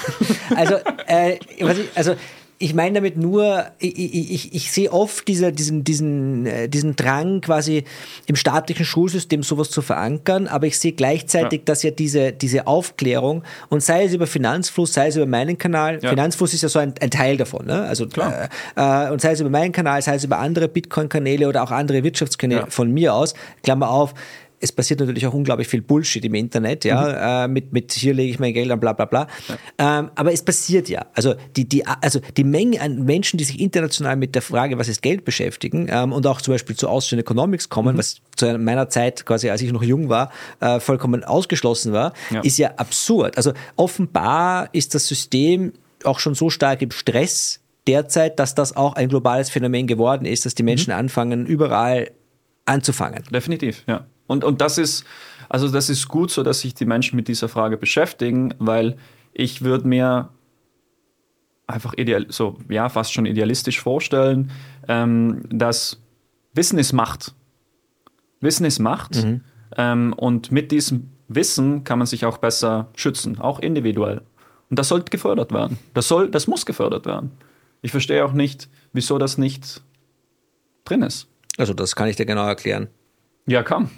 Ich meine damit nur, ich sehe oft diesen Drang quasi im staatlichen Schulsystem sowas zu verankern, aber ich sehe gleichzeitig, dass ja diese Aufklärung, und sei es über Finanzfluss, sei es über meinen Kanal, Finanzfluss ist ja so ein Teil davon, ne? Also und sei es über meinen Kanal, sei es über andere Bitcoin-Kanäle oder auch andere Wirtschaftskanäle von mir aus, Klammer auf, es passiert natürlich auch unglaublich viel Bullshit im Internet, mit hier lege ich mein Geld an, bla bla bla. Ja. Aber es passiert ja. Also die Menge an Menschen, die sich international mit der Frage, was ist Geld, beschäftigen und auch zum Beispiel zu Austrian Economics kommen, was zu meiner Zeit, quasi als ich noch jung war, vollkommen ausgeschlossen war, ist ja absurd. Also offenbar ist das System auch schon so stark im Stress derzeit, dass das auch ein globales Phänomen geworden ist, dass die Menschen anfangen, überall anzufangen. Definitiv, ja. Und das ist gut so, dass sich die Menschen mit dieser Frage beschäftigen, weil ich würde mir einfach fast schon idealistisch vorstellen, dass Wissen ist Macht. Wissen ist Macht. Und mit diesem Wissen kann man sich auch besser schützen, auch individuell. Und das sollte gefördert werden. Das muss gefördert werden. Ich verstehe auch nicht, wieso das nicht drin ist. Also das kann ich dir genau erklären. Ja, komm.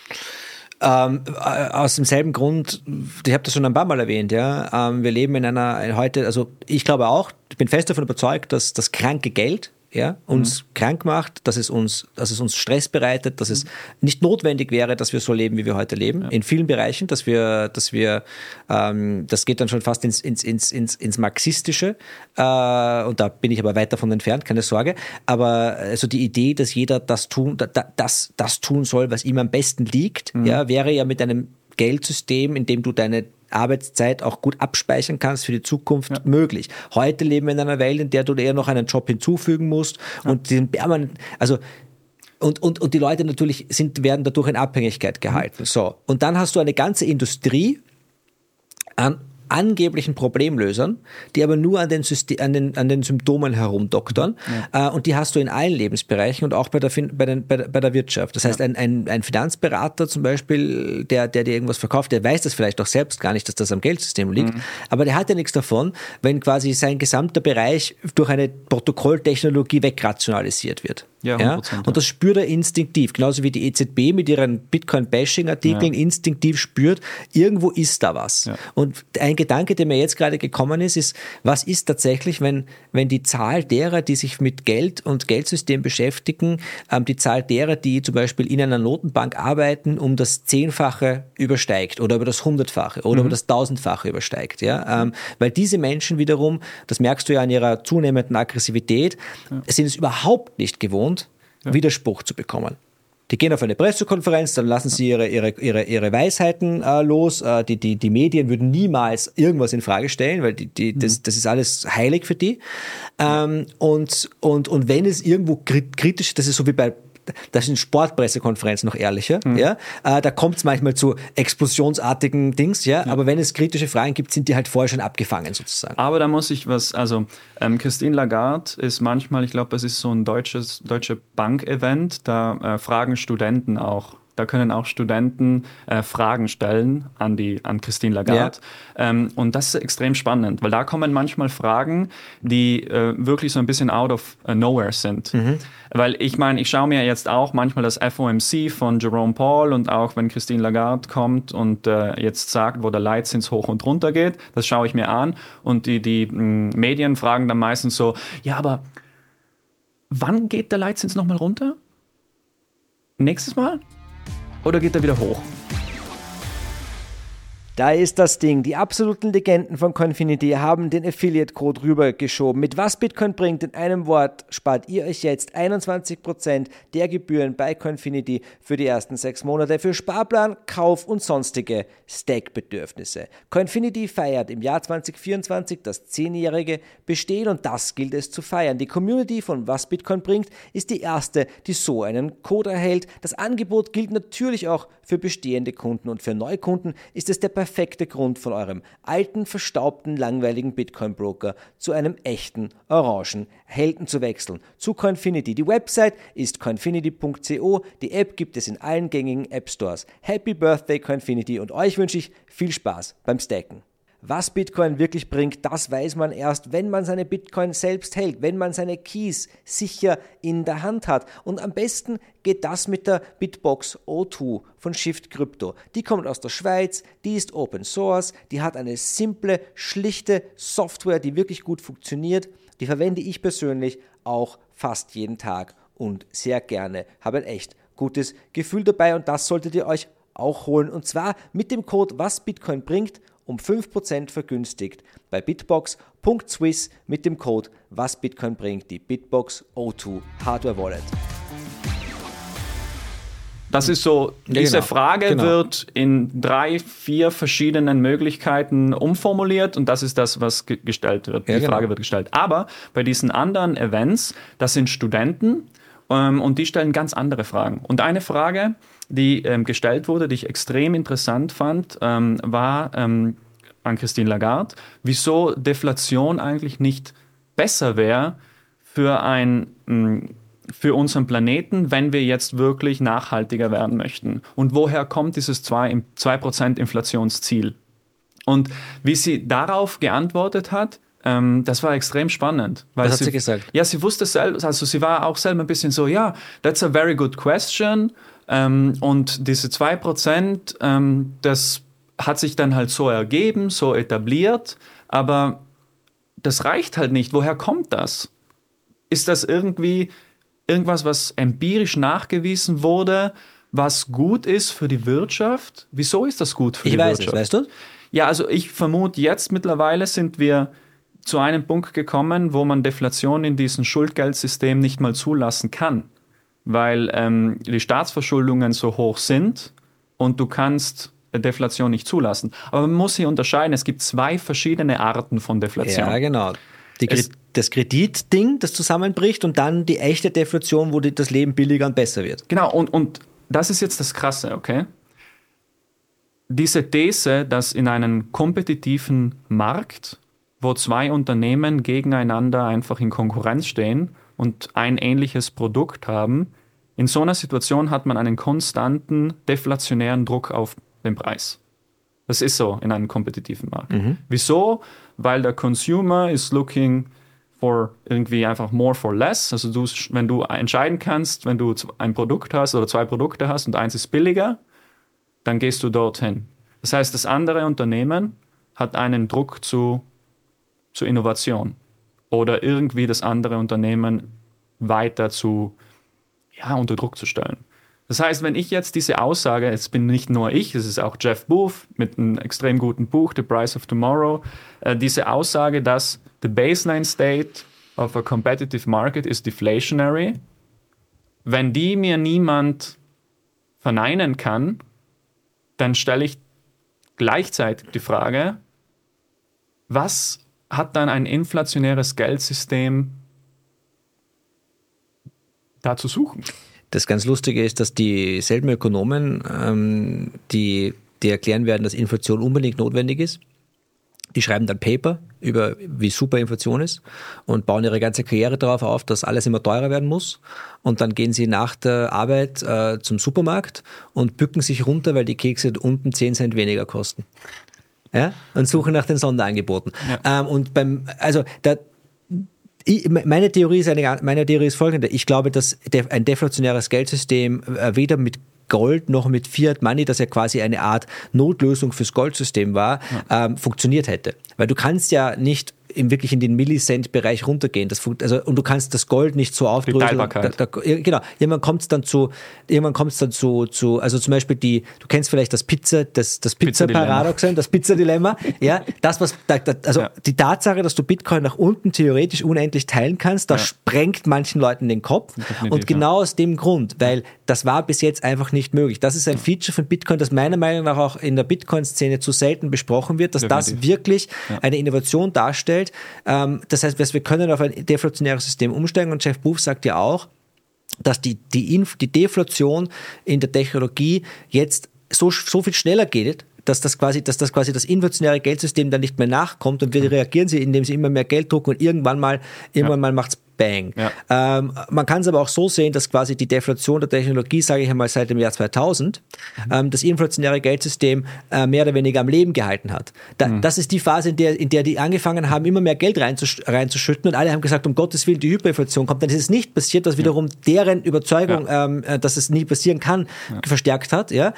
Aus demselben Grund, ich habe das schon ein paar Mal erwähnt, wir leben in ich glaube auch, ich bin fest davon überzeugt, dass das kranke Geld uns krank macht, dass es uns Stress bereitet, dass es nicht notwendig wäre, dass wir so leben, wie wir heute leben, in vielen Bereichen, dass wir das geht dann schon fast ins Marxistische, und da bin ich aber weit davon entfernt, keine Sorge, aber also die Idee, dass jeder das tun soll, was ihm am besten liegt, wäre ja mit einem Geldsystem, in dem du deine Arbeitszeit auch gut abspeichern kannst für die Zukunft möglich. Heute leben wir in einer Welt, in der du eher noch einen Job hinzufügen musst und die Leute natürlich werden dadurch in Abhängigkeit gehalten. So. Und dann hast du eine ganze Industrie an angeblichen Problemlösern, die aber nur an den Symptomen herumdoktern. Und die hast du in allen Lebensbereichen und auch bei der Wirtschaft. Das heißt, ein Finanzberater zum Beispiel, der dir irgendwas verkauft, der weiß das vielleicht auch selbst gar nicht, dass das am Geldsystem liegt, aber der hat ja nichts davon, wenn quasi sein gesamter Bereich durch eine Protokolltechnologie wegrationalisiert wird. Ja, 100%, und das spürt er instinktiv, genauso wie die EZB mit ihren Bitcoin-Bashing-Artikeln instinktiv spürt, irgendwo ist da was. Ja. Und ein Gedanke, der mir jetzt gerade gekommen ist, was ist tatsächlich, wenn die Zahl derer, die sich mit Geld und Geldsystem beschäftigen, die Zahl derer, die zum Beispiel in einer Notenbank arbeiten, um das 10-fache übersteigt oder über das 100-fache oder über das 1000-fache übersteigt. Ja? Weil diese Menschen wiederum, das merkst du ja an ihrer zunehmenden Aggressivität, sind es überhaupt nicht gewohnt, Widerspruch zu bekommen. Die gehen auf eine Pressekonferenz, dann lassen sie ihre Weisheiten los. Die Medien würden niemals irgendwas in Frage stellen, weil das ist alles heilig für die. Und wenn es irgendwo kritisch, das ist so wie das sind Sportpressekonferenzen noch ehrlicher, da kommt es manchmal zu explosionsartigen Dings, aber wenn es kritische Fragen gibt, sind die halt vorher schon abgefangen sozusagen. Aber da muss ich Christine Lagarde ist manchmal, ich glaube, das ist so ein deutsche Bank-Event, da fragen Studenten auch Da können auch Studenten Fragen stellen an Christine Lagarde. Ja. Und das ist extrem spannend, weil da kommen manchmal Fragen, die wirklich so ein bisschen out of nowhere sind. Weil ich meine, ich schaue mir jetzt auch manchmal das FOMC von Jerome Powell und auch wenn Christine Lagarde kommt und jetzt sagt, wo der Leitzins hoch und runter geht, das schaue ich mir an und die Medien fragen dann meistens so, ja, aber wann geht der Leitzins nochmal runter? Nächstes Mal? Oder geht er wieder hoch? Da ist das Ding. Die absoluten Legenden von Confinity haben den Affiliate-Code rübergeschoben. Mit was Bitcoin bringt, in einem Wort, spart ihr euch jetzt 21% der Gebühren bei Confinity für die ersten 6 Monate für Sparplan, Kauf und sonstige Stack-Bedürfnisse. Confinity feiert im Jahr 2024 das 10-jährige Bestehen und das gilt es zu feiern. Die Community von Was Bitcoin bringt ist die erste, die so einen Code erhält. Das Angebot gilt natürlich auch für bestehende Kunden und für Neukunden ist es der perfekte Grund, von eurem alten, verstaubten, langweiligen Bitcoin-Broker zu einem echten, orangen Helden zu wechseln. Zu Confinity. Die Website ist confinity.co. Die App gibt es in allen gängigen App-Stores. Happy Birthday Confinity und euch wünsche ich viel Spaß beim Stacken. Was Bitcoin wirklich bringt, das weiß man erst, wenn man seine Bitcoin selbst hält, wenn man seine Keys sicher in der Hand hat. Und am besten geht das mit der Bitbox O2 von Shift Crypto. Die kommt aus der Schweiz, die ist Open Source, die hat eine simple, schlichte Software, die wirklich gut funktioniert. Die verwende ich persönlich auch fast jeden Tag und sehr gerne. Habe ein echt gutes Gefühl dabei und das solltet ihr euch auch holen. Und zwar mit dem Code Was Bitcoin bringt um 5% vergünstigt bei bitbox.swiss mit dem Code Was Bitcoin bringt, die Bitbox O2 Hardware Wallet. Das ist so, diese Frage wird in 3, 4 verschiedenen Möglichkeiten umformuliert und das ist das, was gestellt wird. Die Frage wird gestellt. Aber bei diesen anderen Events, das sind Studenten und die stellen ganz andere Fragen. Und eine Frage, die gestellt wurde, die ich extrem interessant fand, war an Christine Lagarde, wieso Deflation eigentlich nicht besser wäre für unseren Planeten, wenn wir jetzt wirklich nachhaltiger werden möchten. Und woher kommt dieses 2% Inflationsziel? Und wie sie darauf geantwortet hat, das war extrem spannend. Was hat sie gesagt? Ja, sie wusste selbst, also sie war auch selber ein bisschen so, ja, that's a very good question. Und diese 2%, das hat sich dann halt so ergeben, so etabliert, aber das reicht halt nicht. Woher kommt das? Ist das irgendwas, was empirisch nachgewiesen wurde, was gut ist für die Wirtschaft? Wieso ist das gut für die Wirtschaft? Ich weiß es, weißt du? Ja, also ich vermute, jetzt mittlerweile sind wir zu einem Punkt gekommen, wo man Deflation in diesem Schuldgeldsystem nicht mal zulassen kann, weil die Staatsverschuldungen so hoch sind und du kannst Deflation nicht zulassen. Aber man muss hier unterscheiden, es gibt 2 verschiedene Arten von Deflation. Ja, genau. Das Kreditding, das zusammenbricht und dann die echte Deflation, wo das Leben billiger und besser wird. Genau, und das ist jetzt das Krasse, okay? Diese These, dass in einem kompetitiven Markt, wo 2 Unternehmen gegeneinander einfach in Konkurrenz stehen und ein ähnliches Produkt haben, in so einer Situation hat man einen konstanten deflationären Druck auf den Preis. Das ist so in einem kompetitiven Markt. Wieso? Weil der Consumer is looking for irgendwie einfach more for less. Also wenn du entscheiden kannst, wenn du ein Produkt hast oder 2 Produkte hast und eins ist billiger, dann gehst du dorthin. Das heißt, das andere Unternehmen hat einen Druck zu Innovation oder irgendwie das andere Unternehmen weiter unter Druck zu stellen. Das heißt, wenn ich jetzt diese Aussage, es bin nicht nur ich, es ist auch Jeff Booth mit einem extrem guten Buch, The Price of Tomorrow, diese Aussage, dass the baseline state of a competitive market is deflationary, wenn die mir niemand verneinen kann, dann stelle ich gleichzeitig die Frage, was hat dann ein inflationäres Geldsystem da zu suchen? Das ganz Lustige ist, dass dieselben Ökonomen, die erklären werden, dass Inflation unbedingt notwendig ist, Die schreiben dann Paper über, wie super Inflation ist und bauen ihre ganze Karriere darauf auf, dass alles immer teurer werden muss. Und dann gehen sie nach der Arbeit zum Supermarkt und bücken sich runter, weil die Kekse unten 10 Cent weniger kosten. Ja? Und suchen nach den Sonderangeboten. Ja. Meine Theorie ist folgende. Ich glaube, dass ein deflationäres Geldsystem weder mit Gold noch mit Fiat Money, das ja quasi eine Art Notlösung fürs Goldsystem war, funktioniert hätte. Weil du kannst ja nicht wirklich in den Millicent-Bereich runtergehen. Und du kannst das Gold nicht so aufdröseln. Genau. Irgendwann kommt es dann zu, also zum Beispiel du kennst vielleicht das Pizza-Paradoxon, das Pizza-Dilemma. Ja, die Tatsache, dass du Bitcoin nach unten theoretisch unendlich teilen kannst, das sprengt manchen Leuten den Kopf. Definitiv, und genau aus dem Grund, weil das war bis jetzt einfach nicht möglich. Das ist ein Feature von Bitcoin, das meiner Meinung nach auch in der Bitcoin-Szene zu selten besprochen wird, dass das wirklich eine Innovation darstellt. Das heißt, wir können auf ein deflationäres System umsteigen und Jeff Booth sagt ja auch, dass die Deflation in der Technologie jetzt so viel schneller geht, dass das quasi das inflationäre Geldsystem dann nicht mehr nachkommt und wir reagieren indem sie immer mehr Geld drucken und irgendwann mal macht's Bang. Ja. Man kann es aber auch so sehen, dass quasi die Deflation der Technologie, sage ich einmal, seit dem Jahr 2000 das inflationäre Geldsystem mehr oder weniger am Leben gehalten hat. Das ist die Phase, in der die angefangen haben, immer mehr Geld reinzuschütten und alle haben gesagt, um Gottes Willen, die Hyperinflation kommt. Dann ist es nicht passiert, was wiederum deren Überzeugung, dass es nie passieren kann, verstärkt hat. Ja?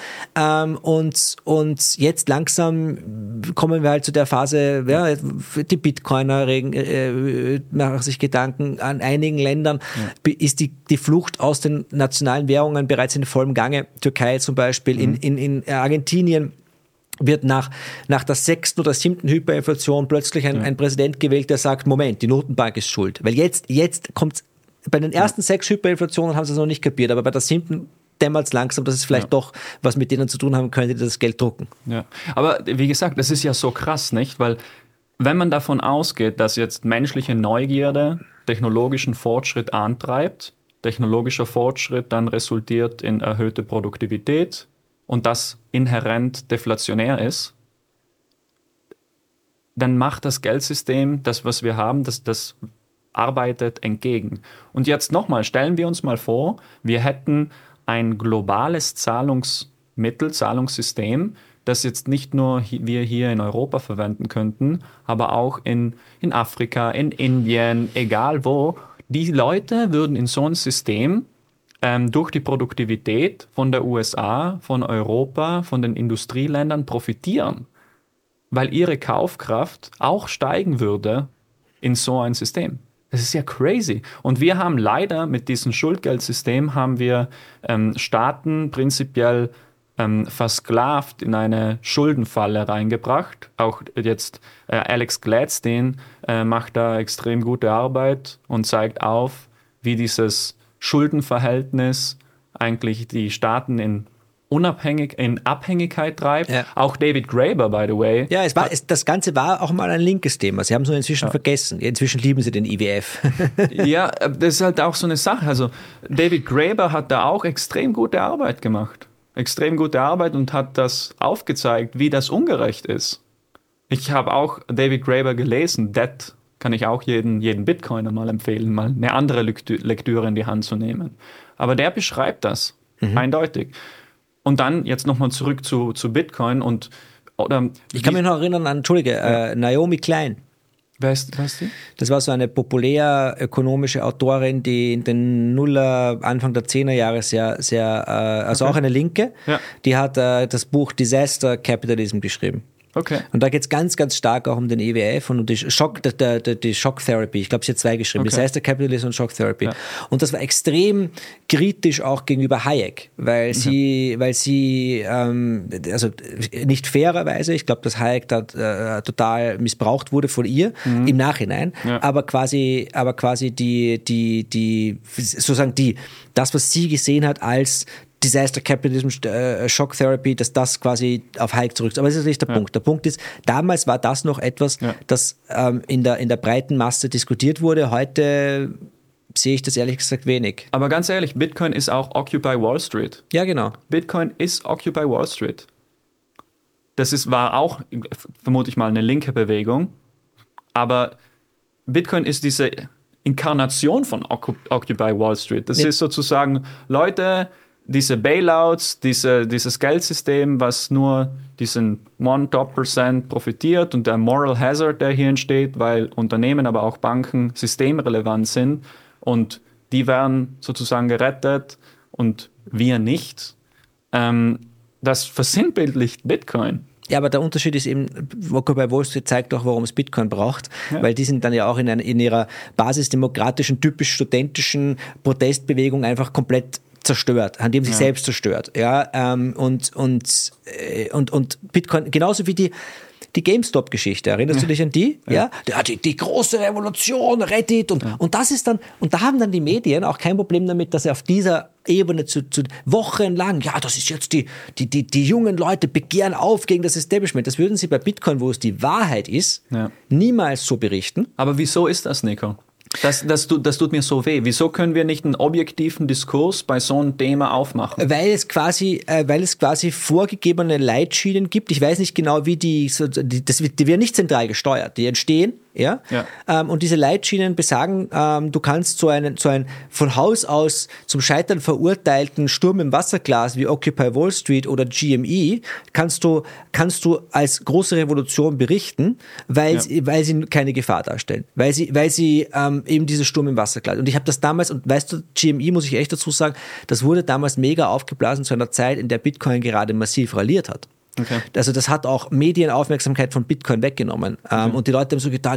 Und jetzt langsam kommen wir halt zu der Phase, die Bitcoiner machen sich Gedanken, an einigen Ländern ist die Flucht aus den nationalen Währungen bereits in vollem Gange. Türkei zum Beispiel, in Argentinien wird nach der 6. oder 7. Hyperinflation plötzlich ein Präsident gewählt, der sagt, Moment, die Notenbank ist schuld. Weil jetzt kommt bei den ersten 6 Hyperinflationen haben sie es noch nicht kapiert, aber bei der 7. dämmert es langsam, dass es vielleicht doch was mit denen zu tun haben könnte, die das Geld drucken. Ja, aber wie gesagt, das ist ja so krass, nicht? Weil wenn man davon ausgeht, dass jetzt menschliche Neugierde technologischen Fortschritt antreibt, technologischer Fortschritt dann resultiert in erhöhte Produktivität und das inhärent deflationär ist, dann macht das Geldsystem, das, was wir haben, das arbeitet entgegen. Und jetzt nochmal, stellen wir uns mal vor, wir hätten ein globales Zahlungssystem, das jetzt nicht nur wir hier in Europa verwenden könnten, aber auch in Afrika, in Indien, egal wo. Die Leute würden in so ein System durch die Produktivität von der USA, von Europa, von den Industrieländern profitieren, weil ihre Kaufkraft auch steigen würde in so ein System. Das ist ja crazy. Und wir haben leider mit diesem Schuldgeldsystem haben wir Staaten prinzipiell versklavt in eine Schuldenfalle reingebracht. Auch jetzt Alex Gladstein macht da extrem gute Arbeit und zeigt auf, wie dieses Schuldenverhältnis eigentlich die Staaten in Abhängigkeit treibt. Ja. Auch David Graeber, by the way. Ja, das Ganze war auch mal ein linkes Thema. Sie haben es nur inzwischen vergessen. Inzwischen lieben sie den IWF. Ja, das ist halt auch so eine Sache. Also David Graeber hat da auch extrem gute Arbeit gemacht. Extrem gute Arbeit und hat das aufgezeigt, wie das ungerecht ist. Ich habe auch David Graeber gelesen. Debt kann ich auch jeden Bitcoiner mal empfehlen, mal eine andere Lektüre in die Hand zu nehmen. Aber der beschreibt das eindeutig. Und dann jetzt nochmal zurück zu Bitcoin ich kann mich noch erinnern an, Naomi Klein. Wer ist die? Das war so eine populär ökonomische Autorin, die in den Anfang der 10er Jahre also auch eine Linke, die hat das Buch Disaster Capitalism geschrieben. Okay. Und da geht es ganz, ganz stark auch um den IWF und die Shock Therapy. Ich glaube, sie hat 2 geschrieben. Disaster Capitalism und Shock Therapy. Ja. Und das war extrem kritisch auch gegenüber Hayek, weil sie also nicht fairerweise, ich glaube, dass Hayek da total missbraucht wurde von ihr im Nachhinein, aber quasi das, was sie gesehen hat als Disaster Capitalism, Shock Therapy, dass das quasi auf Hayek zurückgeht. Aber das ist nicht der Punkt. Der Punkt ist, damals war das noch etwas, das in der breiten Masse diskutiert wurde. Heute sehe ich das ehrlich gesagt wenig. Aber ganz ehrlich, Bitcoin ist auch Occupy Wall Street. Ja, genau. Bitcoin ist Occupy Wall Street. war auch, vermute ich mal, eine linke Bewegung. Aber Bitcoin ist diese Inkarnation von Occupy Wall Street. Das ist sozusagen Leute, diese Bailouts, dieses Geldsystem, was nur diesen 1% profitiert und der Moral Hazard, der hier entsteht, weil Unternehmen, aber auch Banken systemrelevant sind und die werden sozusagen gerettet und wir nicht. Das versinnbildlicht Bitcoin. Ja, aber der Unterschied ist eben, Occupy Wall Street zeigt auch, warum es Bitcoin braucht, weil die sind dann ja auch in ihrer basisdemokratischen, typisch studentischen Protestbewegung einfach komplett zerstört, haben die sich selbst zerstört. Ja, und Bitcoin, genauso wie die GameStop-Geschichte, erinnerst du dich an die? Ja. Die große Revolution, Reddit und das ist dann, und da haben dann die Medien auch kein Problem damit, dass sie auf dieser Ebene zu wochenlang, das ist jetzt die jungen Leute begehren auf gegen das Establishment. Das würden sie bei Bitcoin, wo es die Wahrheit ist, niemals so berichten. Aber wieso ist das, Nico? Das tut mir so weh. Wieso können wir nicht einen objektiven Diskurs bei so einem Thema aufmachen? Weil es quasi vorgegebene Leitschienen gibt. Ich weiß nicht genau, wie die werden nicht zentral gesteuert. Die entstehen, und diese Leitschienen besagen, du kannst so einen von Haus aus zum Scheitern verurteilten Sturm im Wasserglas wie Occupy Wall Street oder GME kannst du als große Revolution berichten, weil sie keine Gefahr darstellen. Weil sie eben diese Sturm im Wasserglas. Und ich habe das damals, und weißt du, GME, muss ich echt dazu sagen, das wurde damals mega aufgeblasen zu einer Zeit, in der Bitcoin gerade massiv ralliert hat. Okay. Also das hat auch Medienaufmerksamkeit von Bitcoin weggenommen. Und die Leute haben so getan,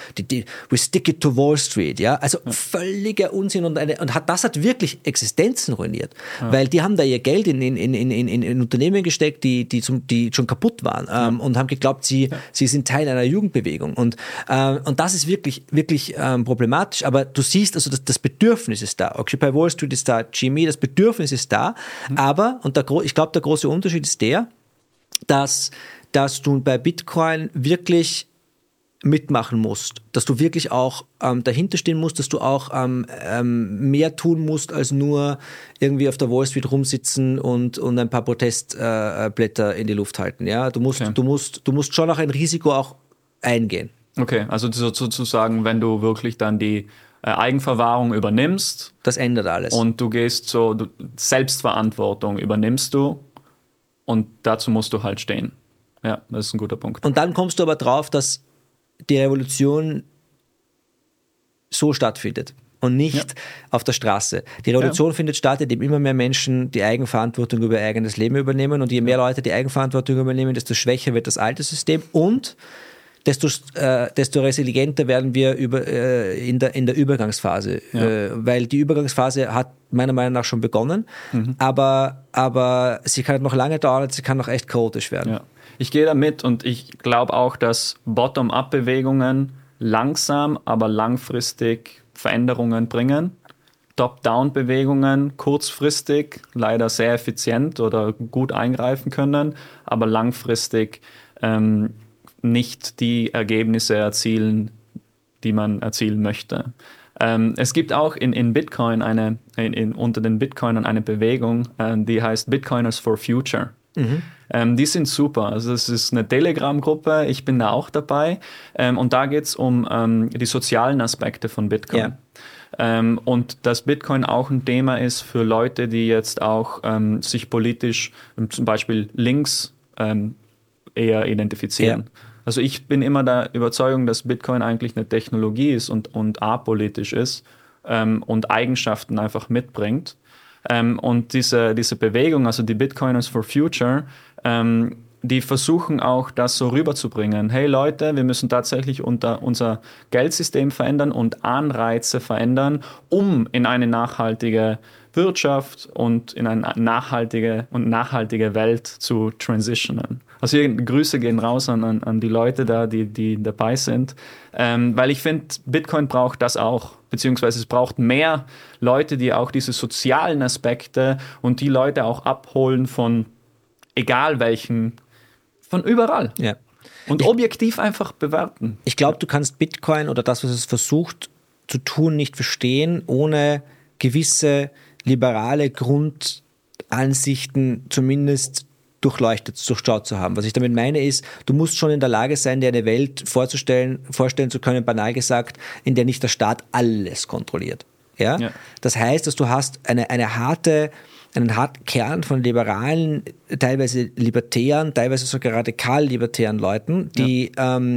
we stick it to Wall Street. Ja? Also völliger Unsinn das hat wirklich Existenzen ruiniert. Weil die haben da ihr Geld in Unternehmen gesteckt, die schon kaputt waren und haben geglaubt, sie sind Teil einer Jugendbewegung. Und das ist wirklich, wirklich problematisch. Aber du siehst, also das Bedürfnis ist da. Occupy Wall Street ist da, GME, das Bedürfnis ist da. Aber, ich glaube, der große Unterschied ist der, dass du bei Bitcoin wirklich mitmachen musst, dass du wirklich auch dahinter stehen musst, dass du auch mehr tun musst, als nur irgendwie auf der Wall Street rumsitzen und ein paar Protestblätter in die Luft halten. Ja? Du musst schon auch ein Risiko auch eingehen. Okay, also sozusagen, wenn du wirklich dann die Eigenverwahrung übernimmst. Das ändert alles. Und du gehst Selbstverantwortung übernimmst du. Und dazu musst du halt stehen. Ja, das ist ein guter Punkt. Und dann kommst du aber drauf, dass die Revolution so stattfindet und nicht auf der Straße. Die Revolution findet statt, indem immer mehr Menschen die Eigenverantwortung über ihr eigenes Leben übernehmen. Und je mehr Leute die Eigenverantwortung übernehmen, desto schwächer wird das alte System und desto resilienter werden wir in der Übergangsphase. Weil die Übergangsphase hat meiner Meinung nach schon begonnen, aber sie kann noch lange dauern, sie kann noch echt chaotisch werden. Ja. Ich gehe da mit und ich glaube auch, dass Bottom-up-Bewegungen langsam, aber langfristig Veränderungen bringen. Top-down-Bewegungen kurzfristig leider sehr effizient oder gut eingreifen können, aber langfristig nicht die Ergebnisse erzielen, die man erzielen möchte. Es gibt auch in Bitcoin unter den Bitcoinern eine Bewegung, die heißt Bitcoiners for Future. Die sind super. Also es ist eine Telegram-Gruppe, ich bin da auch dabei. Und da geht es um die sozialen Aspekte von Bitcoin. Und dass Bitcoin auch ein Thema ist für Leute, die jetzt auch sich politisch zum Beispiel links eher identifizieren. Also ich bin immer der Überzeugung, dass Bitcoin eigentlich eine Technologie ist und apolitisch ist und Eigenschaften einfach mitbringt. Und diese Bewegung, also die Bitcoiners for Future, die versuchen auch, das so rüberzubringen. Hey Leute, wir müssen tatsächlich unser Geldsystem verändern und Anreize verändern, um in eine nachhaltige Wirtschaft und in eine nachhaltige Welt zu transitionen. Also hier, Grüße gehen raus an die Leute da, die dabei sind. Weil ich finde, Bitcoin braucht das auch. Beziehungsweise es braucht mehr Leute, die auch diese sozialen Aspekte und die Leute auch abholen von egal welchen, von überall. Ja. Und objektiv einfach bewerten. Ich glaube, du kannst Bitcoin oder das, was es versucht zu tun, nicht verstehen, ohne gewisse liberale Grundansichten zumindest durchschaut zu haben. Was ich damit meine ist, du musst schon in der Lage sein, dir eine Welt vorstellen zu können, banal gesagt, in der nicht der Staat alles kontrolliert. Ja? Das heißt, dass du hast einen harten Kern von liberalen, teilweise libertären, teilweise sogar radikal libertären Leuten, die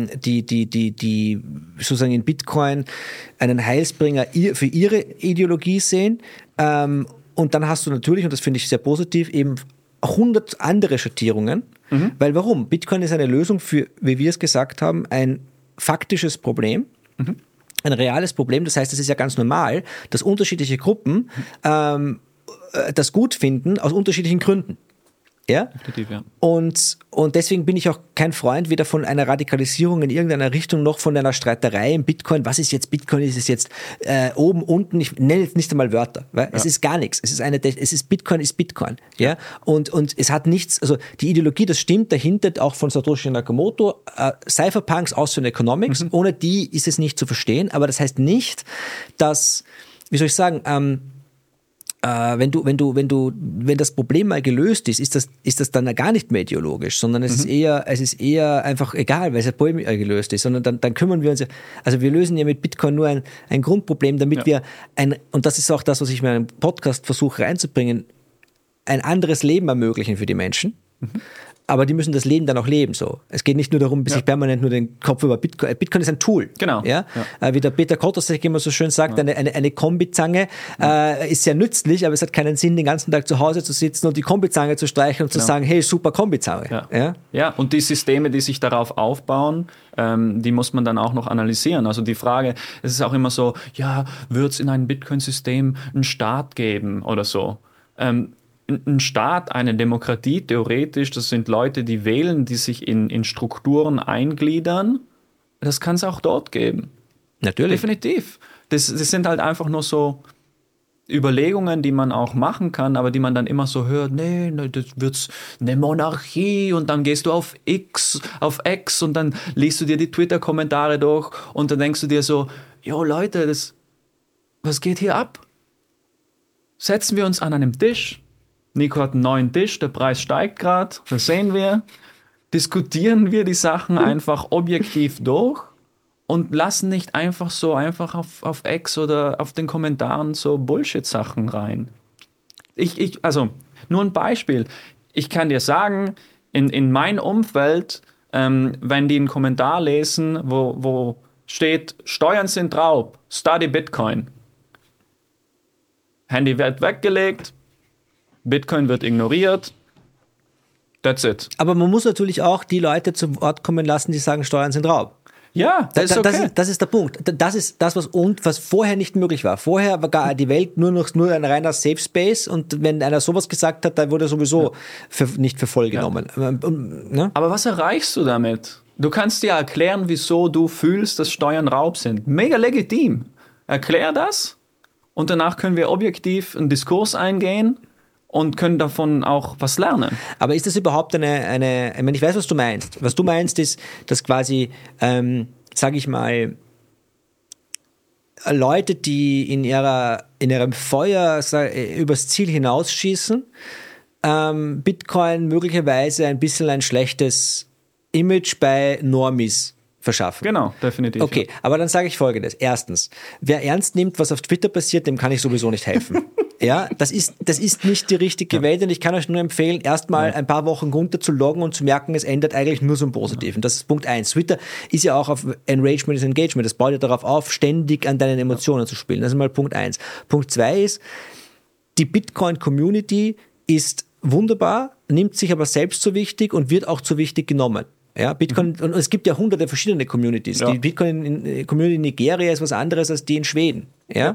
sozusagen in Bitcoin einen Heilsbringer für ihre Ideologie sehen. Und dann hast du natürlich, und das finde ich sehr positiv, eben 100 andere Schattierungen. Weil warum? Bitcoin ist eine Lösung für, wie wir es gesagt haben, ein faktisches Problem. Ein reales Problem. Das heißt, es ist ja ganz normal, dass unterschiedliche Gruppen das gut finden, aus unterschiedlichen Gründen. Ja? Definitiv, ja. Und deswegen bin ich auch kein Freund weder von einer Radikalisierung in irgendeiner Richtung noch von einer Streiterei im Bitcoin. Was ist jetzt Bitcoin? Ist es jetzt oben, unten? Ich nenne jetzt nicht einmal Wörter. Weil es ist gar nichts. Bitcoin ist Bitcoin. Ja? Und es hat nichts, also die Ideologie, das stimmt, dahinter auch von Satoshi Nakamoto, Cypherpunks aus von Economics, ohne die ist es nicht zu verstehen, aber das heißt nicht, dass, wie soll ich sagen, wenn das Problem mal gelöst ist das dann gar nicht mehr ideologisch, sondern es ist eher einfach egal, weil das Problem gelöst ist, sondern dann kümmern wir uns, also wir lösen ja mit Bitcoin nur ein Grundproblem, damit wir und das ist auch das, was ich in meinem Podcast versuche reinzubringen, ein anderes Leben ermöglichen für die Menschen. Aber die müssen das Leben dann auch leben. So. Es geht nicht nur darum, sich permanent nur den Kopf über Bitcoin. Bitcoin ist ein Tool. Genau. Ja? Wie der Peter Kotosek immer so schön sagt, eine Kombizange ist sehr nützlich, aber es hat keinen Sinn, den ganzen Tag zu Hause zu sitzen und die Kombizange zu streichen und zu sagen, hey, super Kombizange. Ja, und die Systeme, die sich darauf aufbauen, die muss man dann auch noch analysieren. Also die Frage, es ist auch immer so, ja, wird es in einem Bitcoin-System einen Staat geben oder so? Ein Staat, eine Demokratie, theoretisch, das sind Leute, die wählen, die sich in Strukturen eingliedern. Das kann es auch dort geben. Natürlich. Definitiv. Das sind halt einfach nur so Überlegungen, die man auch machen kann, aber die man dann immer so hört, nee, das wird's eine Monarchie und dann gehst du auf X und dann liest du dir die Twitter-Kommentare durch und dann denkst du dir so, jo Leute, was geht hier ab? Setzen wir uns an einem Tisch. Nico hat einen neuen Tisch, der Preis steigt gerade, das sehen wir. Diskutieren wir die Sachen einfach objektiv durch und lassen nicht einfach auf X oder auf den Kommentaren so Bullshit-Sachen rein. Also, nur ein Beispiel. Ich kann dir sagen, in meinem Umfeld, wenn die einen Kommentar lesen, wo steht, Steuern sind Raub, study Bitcoin. Handy wird weggelegt, Bitcoin wird ignoriert. That's it. Aber man muss natürlich auch die Leute zu Wort kommen lassen, die sagen, Steuern sind Raub. Ja, das ist okay. Das ist der Punkt. Das ist das, was vorher nicht möglich war. Vorher war die Welt nur ein reiner Safe Space und wenn einer sowas gesagt hat, dann wurde er sowieso nicht für voll genommen. Ja. Ne? Aber was erreichst du damit? Du kannst dir erklären, wieso du fühlst, dass Steuern Raub sind. Mega legitim. Erklär das und danach können wir objektiv einen Diskurs eingehen und können davon auch was lernen. Aber ist das überhaupt ich meine, ich weiß, was du meinst. Was du meinst ist, dass quasi, sage ich mal, Leute, die in ihrem Feuer übers Ziel hinausschießen, Bitcoin möglicherweise ein bisschen ein schlechtes Image bei Normies verschaffen. Genau, definitiv. Okay, aber dann sage ich Folgendes. Erstens, wer ernst nimmt, was auf Twitter passiert, dem kann ich sowieso nicht helfen. Ja, das ist nicht die richtige Welt und ich kann euch nur empfehlen, erstmal ein paar Wochen runter zu loggen und zu merken, es ändert eigentlich nur zum Positiven. Das ist Punkt 1. Twitter ist ja auch auf Enragement is Engagement. Das baut ja darauf auf, ständig an deinen Emotionen zu spielen. Das ist mal Punkt 1. Punkt 2 ist, die Bitcoin-Community ist wunderbar, nimmt sich aber selbst so wichtig und wird auch zu wichtig genommen. Ja, Bitcoin, und es gibt ja hunderte verschiedene Communities. Ja. Die Bitcoin-Community in Nigeria ist was anderes als die in Schweden. Ja.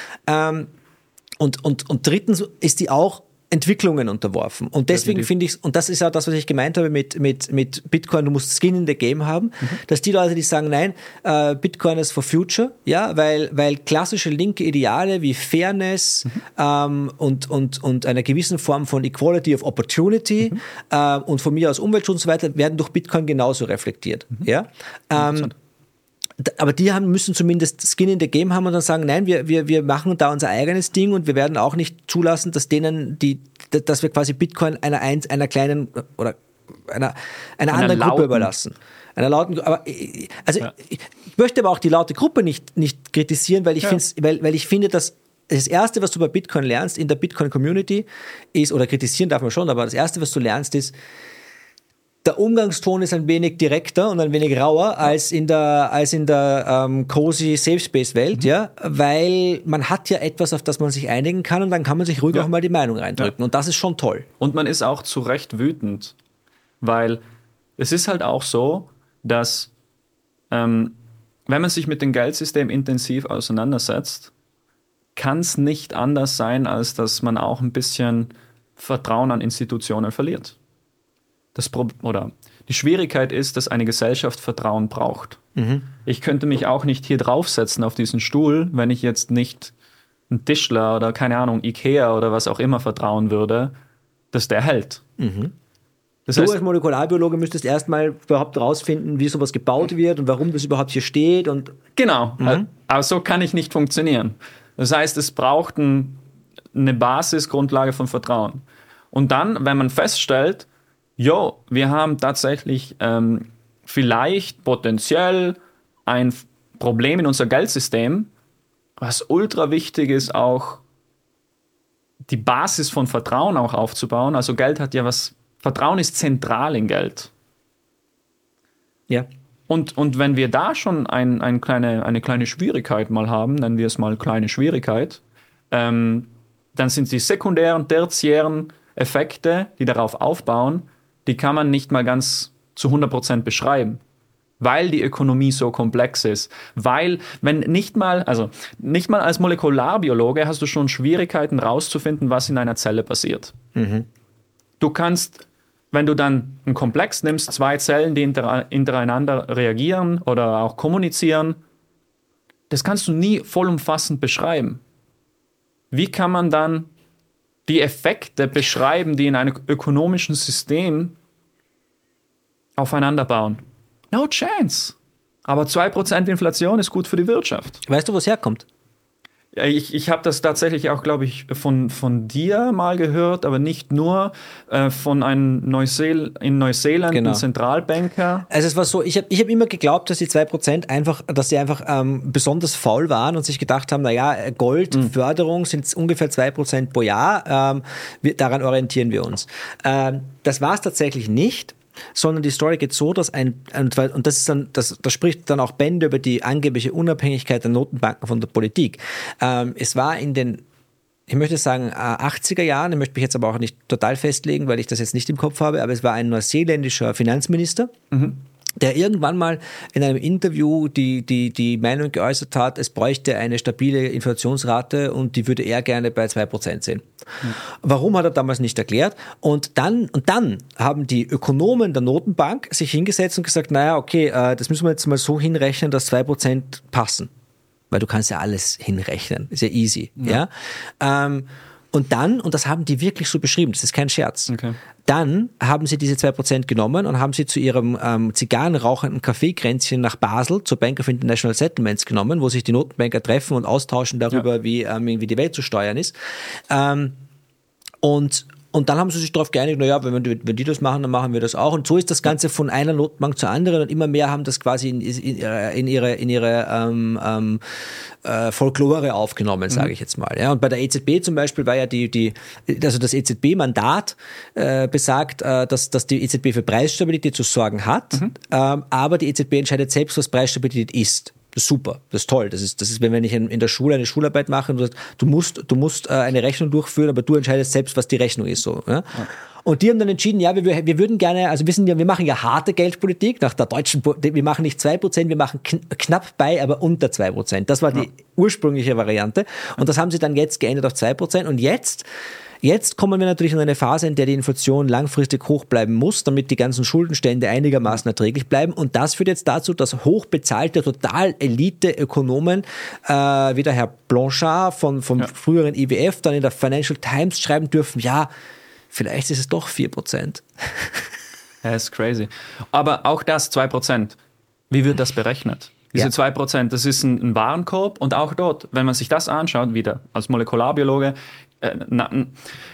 Und drittens ist die auch Entwicklungen unterworfen. Und deswegen finde ich, und das ist auch das, was ich gemeint habe mit Bitcoin, du musst Skin in the Game haben, dass die Leute, die sagen, nein, Bitcoin ist for future, ja, weil klassische linke Ideale wie Fairness und einer gewissen Form von Equality of Opportunity und von mir aus Umweltschutz und so weiter, werden durch Bitcoin genauso reflektiert. Ja. Aber die müssen zumindest Skin in the Game haben und dann sagen, nein, wir machen da unser eigenes Ding und wir werden auch nicht zulassen, dass denen dass wir quasi Bitcoin einer kleinen oder einer anderen Gruppe überlassen. Einer lauten, aber also ich möchte aber auch die laute Gruppe nicht kritisieren, weil ich finde, dass das Erste, was du bei Bitcoin lernst, in der Bitcoin-Community ist, oder kritisieren darf man schon, aber das Erste, was du lernst, ist, der Umgangston ist ein wenig direkter und ein wenig rauer als in der cozy Safe Space Welt, weil man hat ja etwas, auf das man sich einigen kann und dann kann man sich ruhig auch mal die Meinung reindrücken und das ist schon toll. Und man ist auch zu Recht wütend, weil es ist halt auch so, dass wenn man sich mit dem Geldsystem intensiv auseinandersetzt, kann es nicht anders sein, als dass man auch ein bisschen Vertrauen an Institutionen verliert. Die Schwierigkeit ist, dass eine Gesellschaft Vertrauen braucht. Mhm. Ich könnte mich auch nicht hier draufsetzen auf diesen Stuhl, wenn ich jetzt nicht einen Tischler oder keine Ahnung, Ikea oder was auch immer vertrauen würde, dass der hält. Mhm. Das heißt, du als Molekularbiologe müsstest erstmal überhaupt rausfinden, wie sowas gebaut wird und warum das überhaupt hier steht. Und genau, aber so kann ich nicht funktionieren. Das heißt, es braucht eine Basisgrundlage von Vertrauen. Und dann, wenn man feststellt, wir haben tatsächlich vielleicht potenziell ein Problem in unser Geldsystem, was ultra wichtig ist, auch die Basis von Vertrauen auch aufzubauen. Also Geld hat ja Vertrauen ist zentral in Geld. Ja. Und wenn wir da schon eine kleine Schwierigkeit mal haben, nennen wir es mal kleine Schwierigkeit, dann sind die sekundären, tertiären Effekte, die darauf aufbauen, die kann man nicht mal ganz zu 100% beschreiben, weil die Ökonomie so komplex ist. Weil, nicht mal als Molekularbiologe hast du schon Schwierigkeiten rauszufinden, was in einer Zelle passiert. Mhm. Du kannst, wenn du dann einen Komplex nimmst, 2 Zellen, die hintereinander reagieren oder auch kommunizieren, das kannst du nie vollumfassend beschreiben. Wie kann man dann die Effekte beschreiben, die in einem ökonomischen System aufeinander bauen? No chance. Aber 2% Inflation ist gut für die Wirtschaft. Weißt du, wo es herkommt? Ja, ich habe das tatsächlich auch, glaube ich, von dir mal gehört, aber nicht nur, von einem in Neuseeland, einem Zentralbanker. Also es war so, ich hab immer geglaubt, dass die 2% einfach besonders faul waren und sich gedacht haben, Goldförderung sind ungefähr 2% pro Jahr, daran orientieren wir uns. Das war es tatsächlich nicht. Sondern die Story geht so, dass und das spricht dann auch Bände über die angebliche Unabhängigkeit der Notenbanken von der Politik. Es war in den, ich möchte sagen, 80er Jahren, ich möchte mich jetzt aber auch nicht total festlegen, weil ich das jetzt nicht im Kopf habe, aber es war ein neuseeländischer Finanzminister, der irgendwann mal in einem Interview die Meinung geäußert hat, es bräuchte eine stabile Inflationsrate und die würde er gerne bei 2% sehen. Mhm. Warum hat er damals nicht erklärt? Und dann haben die Ökonomen der Notenbank sich hingesetzt und gesagt, das müssen wir jetzt mal so hinrechnen, dass 2% passen. Weil du kannst ja alles hinrechnen. Ist ja easy. Ja? Und das haben die wirklich so beschrieben, das ist kein Scherz. Okay. Dann haben sie diese 2% genommen und haben sie zu ihrem zigarrenrauchenden Kaffeekränzchen nach Basel, zur Bank of International Settlements genommen, wo sich die Notenbanker treffen und austauschen darüber, wie die Welt zu steuern ist. Und dann haben sie sich darauf geeinigt, wenn die das machen, dann machen wir das auch. Und so ist das Ganze von einer Notenbank zur anderen und immer mehr haben das quasi in ihre Folklore aufgenommen, sage ich jetzt mal. Ja, und bei der EZB zum Beispiel war ja das EZB-Mandat besagt, dass die EZB für Preisstabilität zu sorgen hat, aber die EZB entscheidet selbst, was Preisstabilität ist. Das ist super, das ist toll. Das ist, wenn ich in der Schule eine Schularbeit mache und du musst eine Rechnung durchführen, aber du entscheidest selbst, was die Rechnung ist. So, ja? Ja. Und die haben dann entschieden, wir würden gerne, also wir machen ja harte Geldpolitik nach der deutschen, wir machen nicht 2%, wir machen knapp bei, aber unter 2%. Das war die ursprüngliche Variante. Und das haben sie dann jetzt geändert auf 2%. Und Jetzt kommen wir natürlich in eine Phase, in der die Inflation langfristig hoch bleiben muss, damit die ganzen Schuldenstände einigermaßen erträglich bleiben. Und das führt jetzt dazu, dass hochbezahlte, total Elite-Ökonomen, wie der Herr Blanchard vom früheren IWF, dann in der Financial Times schreiben dürfen, vielleicht ist es doch 4%. Das ist crazy. Aber auch das 2%, wie wird das berechnet? Diese 2%, das ist ein Warenkorb und auch dort, wenn man sich das anschaut, wieder als Molekularbiologe,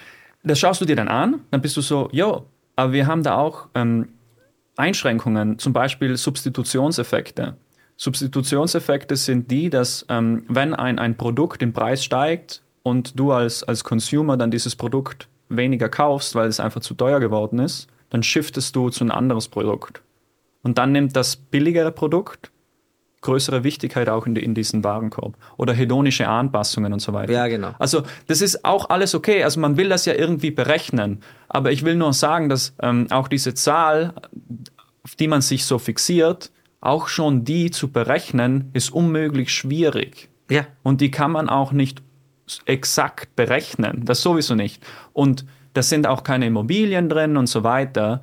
das schaust du dir dann an, dann bist du so, aber wir haben da auch Einschränkungen, zum Beispiel Substitutionseffekte. Substitutionseffekte sind die, dass wenn ein Produkt im Preis steigt und du als Consumer dann dieses Produkt weniger kaufst, weil es einfach zu teuer geworden ist, dann shiftest du zu ein anderes Produkt. Und dann nimmt das billigere Produkt größere Wichtigkeit auch in diesen Warenkorb. Oder hedonische Anpassungen und so weiter. Ja, genau. Also das ist auch alles okay. Also man will das ja irgendwie berechnen. Aber ich will nur sagen, dass auch diese Zahl, auf die man sich so fixiert, auch schon die zu berechnen, ist unmöglich schwierig. Ja. Und die kann man auch nicht exakt berechnen. Das sowieso nicht. Und da sind auch keine Immobilien drin und so weiter.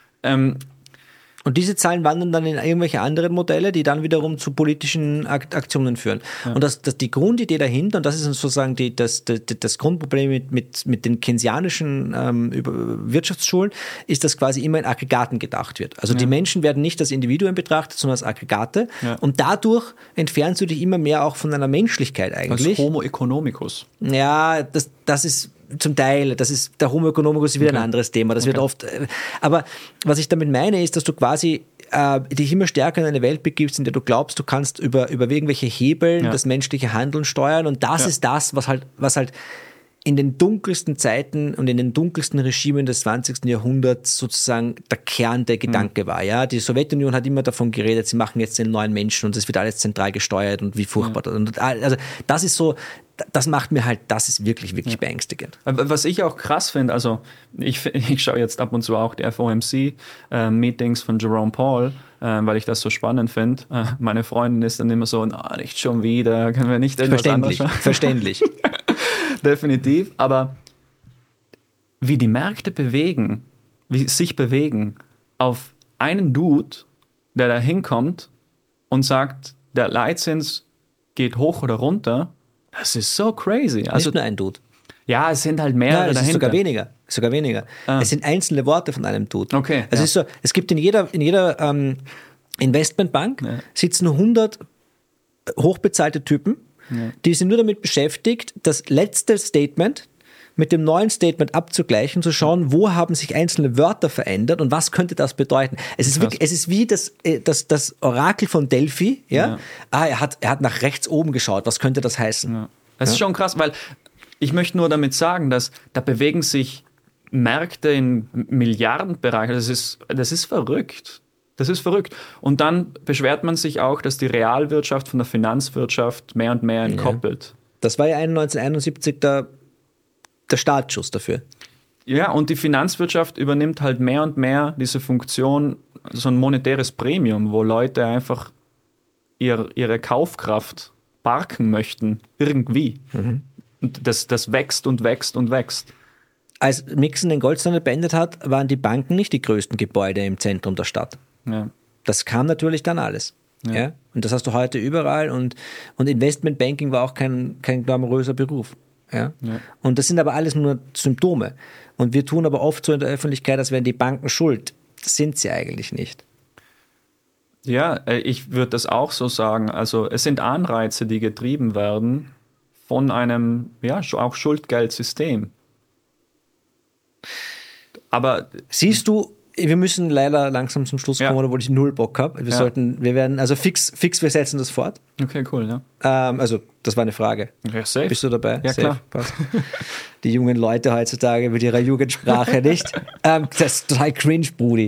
Und diese Zahlen wandern dann in irgendwelche anderen Modelle, die dann wiederum zu politischen Aktionen führen. Ja. Und die Grundidee dahinter, und das ist sozusagen das Grundproblem mit den keynesianischen Wirtschaftsschulen, ist, dass quasi immer in Aggregaten gedacht wird. Also die Menschen werden nicht als Individuen betrachtet, sondern als Aggregate. Ja. Und dadurch entfernst du dich immer mehr auch von einer Menschlichkeit eigentlich. Als Homo economicus. Ja, das ist zum Teil, der Homo economicus ist wieder ein anderes Thema. Das wird oft. Aber was ich damit meine, ist, dass du quasi dich immer stärker in eine Welt begibst, in der du glaubst, du kannst über irgendwelche Hebel das menschliche Handeln steuern. Und das ist das, was halt in den dunkelsten Zeiten und in den dunkelsten Regimen des 20. Jahrhunderts sozusagen der Kern der Gedanke war. Ja? Die Sowjetunion hat immer davon geredet, sie machen jetzt den neuen Menschen und es wird alles zentral gesteuert und wie furchtbar. Und also das ist so, das macht mir halt, das ist wirklich beängstigend. Was ich auch krass finde, also ich schaue jetzt ab und zu auch die FOMC-Meetings von Jerome Powell, weil ich das so spannend finde. Meine Freundin ist dann immer so, nicht schon wieder, können wir nicht irgendwas anderes schauen? Verständlich. Definitiv, aber wie die Märkte sich bewegen auf einen Dude, der da hinkommt und sagt, der Leitzins geht hoch oder runter, das ist so crazy. Also, nicht nur ein Dude. Ja, es sind halt mehrere dahinter. Es ist sogar weniger. Es sind einzelne Worte von einem Dude. Okay. Also es ist so, es gibt in jeder Investmentbank sitzen 100 hochbezahlte Typen, die sind nur damit beschäftigt, das letzte Statement mit dem neuen Statement abzugleichen, zu schauen, wo haben sich einzelne Wörter verändert und was könnte das bedeuten. Es ist wie das Orakel von Delphi. Ja? Er hat nach rechts oben geschaut, was könnte das heißen? Ja. Das ist schon krass, weil ich möchte nur damit sagen, dass da bewegen sich Märkte in Milliardenbereichen. Das ist verrückt. Das ist verrückt. Und dann beschwert man sich auch, dass die Realwirtschaft von der Finanzwirtschaft mehr und mehr entkoppelt. Das war ja 1971 der Startschuss dafür. Ja, und die Finanzwirtschaft übernimmt halt mehr und mehr diese Funktion, so ein monetäres Premium, wo Leute einfach ihre Kaufkraft parken möchten, irgendwie. Und das wächst und wächst und wächst. Als Nixon den Goldstandard beendet hat, waren die Banken nicht die größten Gebäude im Zentrum der Stadt. Ja. Das kam natürlich dann alles. Ja. Und das hast du heute überall. Und Investmentbanking war auch kein glamouröser Beruf. Ja? Ja. Und das sind aber alles nur Symptome. Und wir tun aber oft so in der Öffentlichkeit, als wären die Banken schuld. Das sind sie eigentlich nicht. Ja, ich würde das auch so sagen. Also es sind Anreize, die getrieben werden von einem auch Schuldgeldsystem. Aber siehst du, wir müssen leider langsam zum Schluss kommen, obwohl ich null Bock habe. Wir werden, also fix, wir setzen das fort. Okay, cool, ja. Also, das war eine Frage. Ja, safe. Bist du dabei? Ja, safe. Klar. Passt. Die jungen Leute heutzutage mit ihrer Jugendsprache, nicht? Das ist total cringe, Brudi.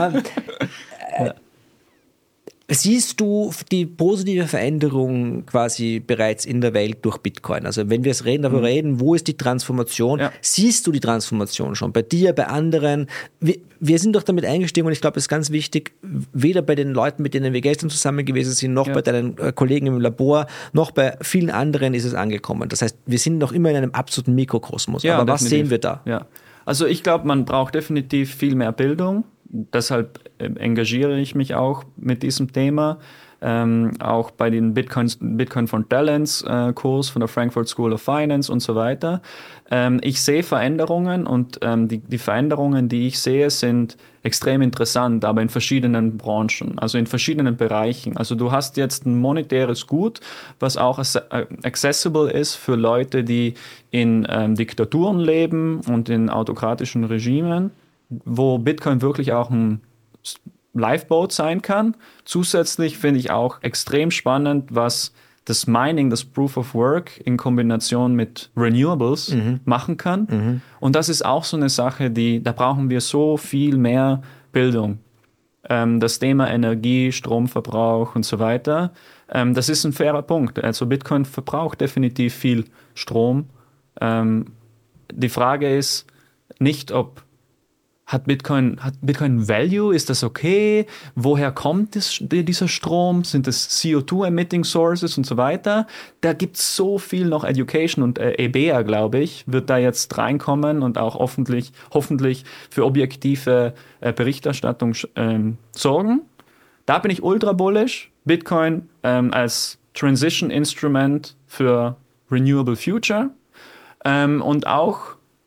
Siehst du die positive Veränderung quasi bereits in der Welt durch Bitcoin? Also wenn wir es darüber reden, wo ist die Transformation? Ja. Siehst du die Transformation schon? Bei dir, bei anderen? Wir sind doch damit eingestiegen und ich glaube, es ist ganz wichtig, weder bei den Leuten, mit denen wir gestern zusammen gewesen sind, noch bei deinen Kollegen im Labor, noch bei vielen anderen ist es angekommen. Das heißt, wir sind noch immer in einem absoluten Mikrokosmos. Ja, aber definitiv. Was sehen wir da? Ja. Also ich glaube, man braucht definitiv viel mehr Bildung. Deshalb engagiere ich mich auch mit diesem Thema. auch bei den Bitcoin for Talents Kurs von der Frankfurt School of Finance und so weiter. Ich sehe Veränderungen und die Veränderungen, die ich sehe, sind extrem interessant, aber in verschiedenen Branchen, also in verschiedenen Bereichen. Also du hast jetzt ein monetäres Gut, was auch accessible ist für Leute, die in Diktaturen leben und in autokratischen Regimen, wo Bitcoin wirklich auch ein Lifeboat sein kann. Zusätzlich finde ich auch extrem spannend, was das Mining, das Proof of Work in Kombination mit Renewables machen kann. Und das ist auch so eine Sache, da brauchen wir so viel mehr Bildung. Das Thema Energie, Stromverbrauch und so weiter, das ist ein fairer Punkt. Also Bitcoin verbraucht definitiv viel Strom. Die Frage ist nicht, hat Bitcoin Value? Ist das okay? Woher kommt dieser Strom? Sind das CO2-emitting Sources und so weiter? Da gibt es so viel noch Education und EBA, glaube ich, wird da jetzt reinkommen und auch hoffentlich für objektive Berichterstattung sorgen. Da bin ich ultra bullish. Bitcoin als Transition Instrument für Renewable Future und auch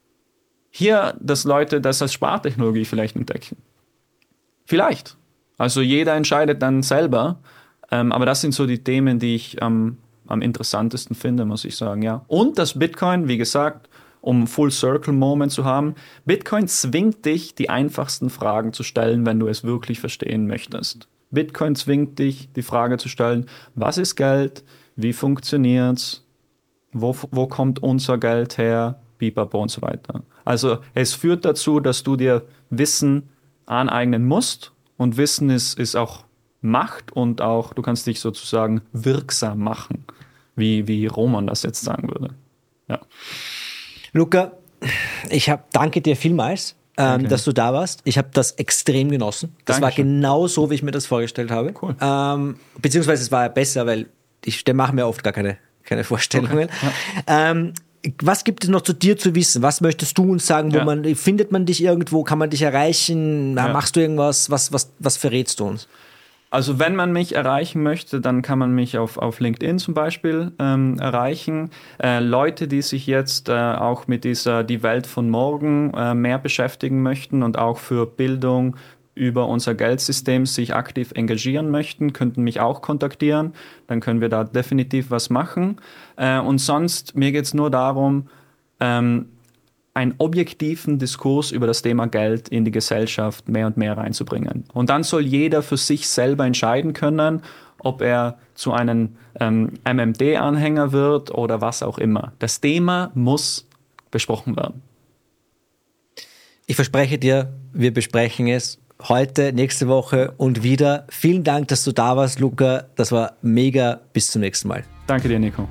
hier, dass Leute das als Spartechnologie vielleicht entdecken. Vielleicht. Also jeder entscheidet dann selber. Aber das sind so die Themen, die ich am interessantesten finde, muss ich sagen. Ja. Und das Bitcoin, wie gesagt, um Full-Circle-Moment zu haben, Bitcoin zwingt dich, die einfachsten Fragen zu stellen, wenn du es wirklich verstehen möchtest. Bitcoin zwingt dich, die Frage zu stellen, was ist Geld? Wie funktioniert's? Wo kommt unser Geld her? Pipapo und so weiter. Also es führt dazu, dass du dir Wissen aneignen musst und Wissen ist auch Macht und auch, du kannst dich sozusagen wirksam machen, wie Roman das jetzt sagen würde. Ja. Luca, danke dir vielmals, dass du da warst. Ich habe das extrem genossen. Das Dankeschön. War genau so, wie ich mir das vorgestellt habe. Cool. Beziehungsweise es war ja besser, weil ich mache mir oft gar keine Vorstellungen. Okay. Ja. Was gibt es noch zu dir zu wissen? Was möchtest du uns sagen? Findet man dich irgendwo? Kann man dich erreichen? Machst du irgendwas? Was verrätst du uns? Also wenn man mich erreichen möchte, dann kann man mich auf LinkedIn zum Beispiel erreichen. Leute, die sich jetzt auch mit die Welt von morgen mehr beschäftigen möchten und auch für Bildung über unser Geldsystem sich aktiv engagieren möchten, könnten mich auch kontaktieren. Dann können wir da definitiv was machen. Und sonst, mir geht es nur darum, einen objektiven Diskurs über das Thema Geld in die Gesellschaft mehr und mehr reinzubringen. Und dann soll jeder für sich selber entscheiden können, ob er zu einem MMD-Anhänger wird oder was auch immer. Das Thema muss besprochen werden. Ich verspreche dir, wir besprechen es heute, nächste Woche und wieder. Vielen Dank, dass du da warst, Luca. Das war mega. Bis zum nächsten Mal. Danke dir, Nico.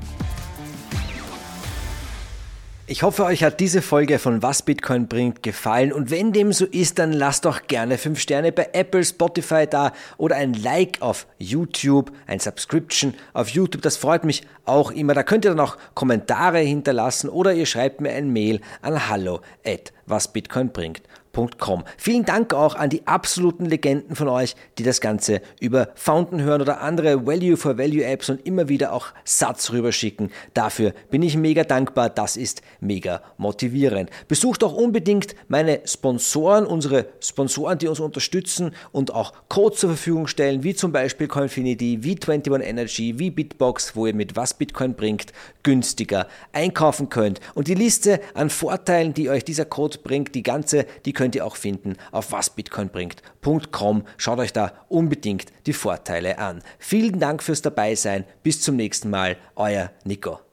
Ich hoffe, euch hat diese Folge von Was Bitcoin bringt gefallen und wenn dem so ist, dann lasst doch gerne 5 Sterne bei Apple, Spotify da oder ein Like auf YouTube, ein Subscription auf YouTube, das freut mich auch immer. Da könnt ihr dann auch Kommentare hinterlassen oder ihr schreibt mir ein Mail an hallo@wasbitcoinbringt.com. Vielen Dank auch an die absoluten Legenden von euch, die das Ganze über Fountain hören oder andere Value-for-Value-Apps und immer wieder auch Satz rüberschicken. Dafür bin ich mega dankbar, das ist mega motivierend. Besucht auch unbedingt meine Sponsoren, unsere Sponsoren, die uns unterstützen und auch Codes zur Verfügung stellen, wie zum Beispiel Coinfinity, wie 21 Energy, wie Bitbox, wo ihr mit Was Bitcoin bringt günstiger einkaufen könnt. Und die Liste an Vorteilen, die euch dieser Code bringt, die könnt ihr auch finden auf wasbitcoinbringt.com. Schaut euch da unbedingt die Vorteile an. Vielen Dank fürs Dabeisein. Bis zum nächsten Mal. Euer Nico.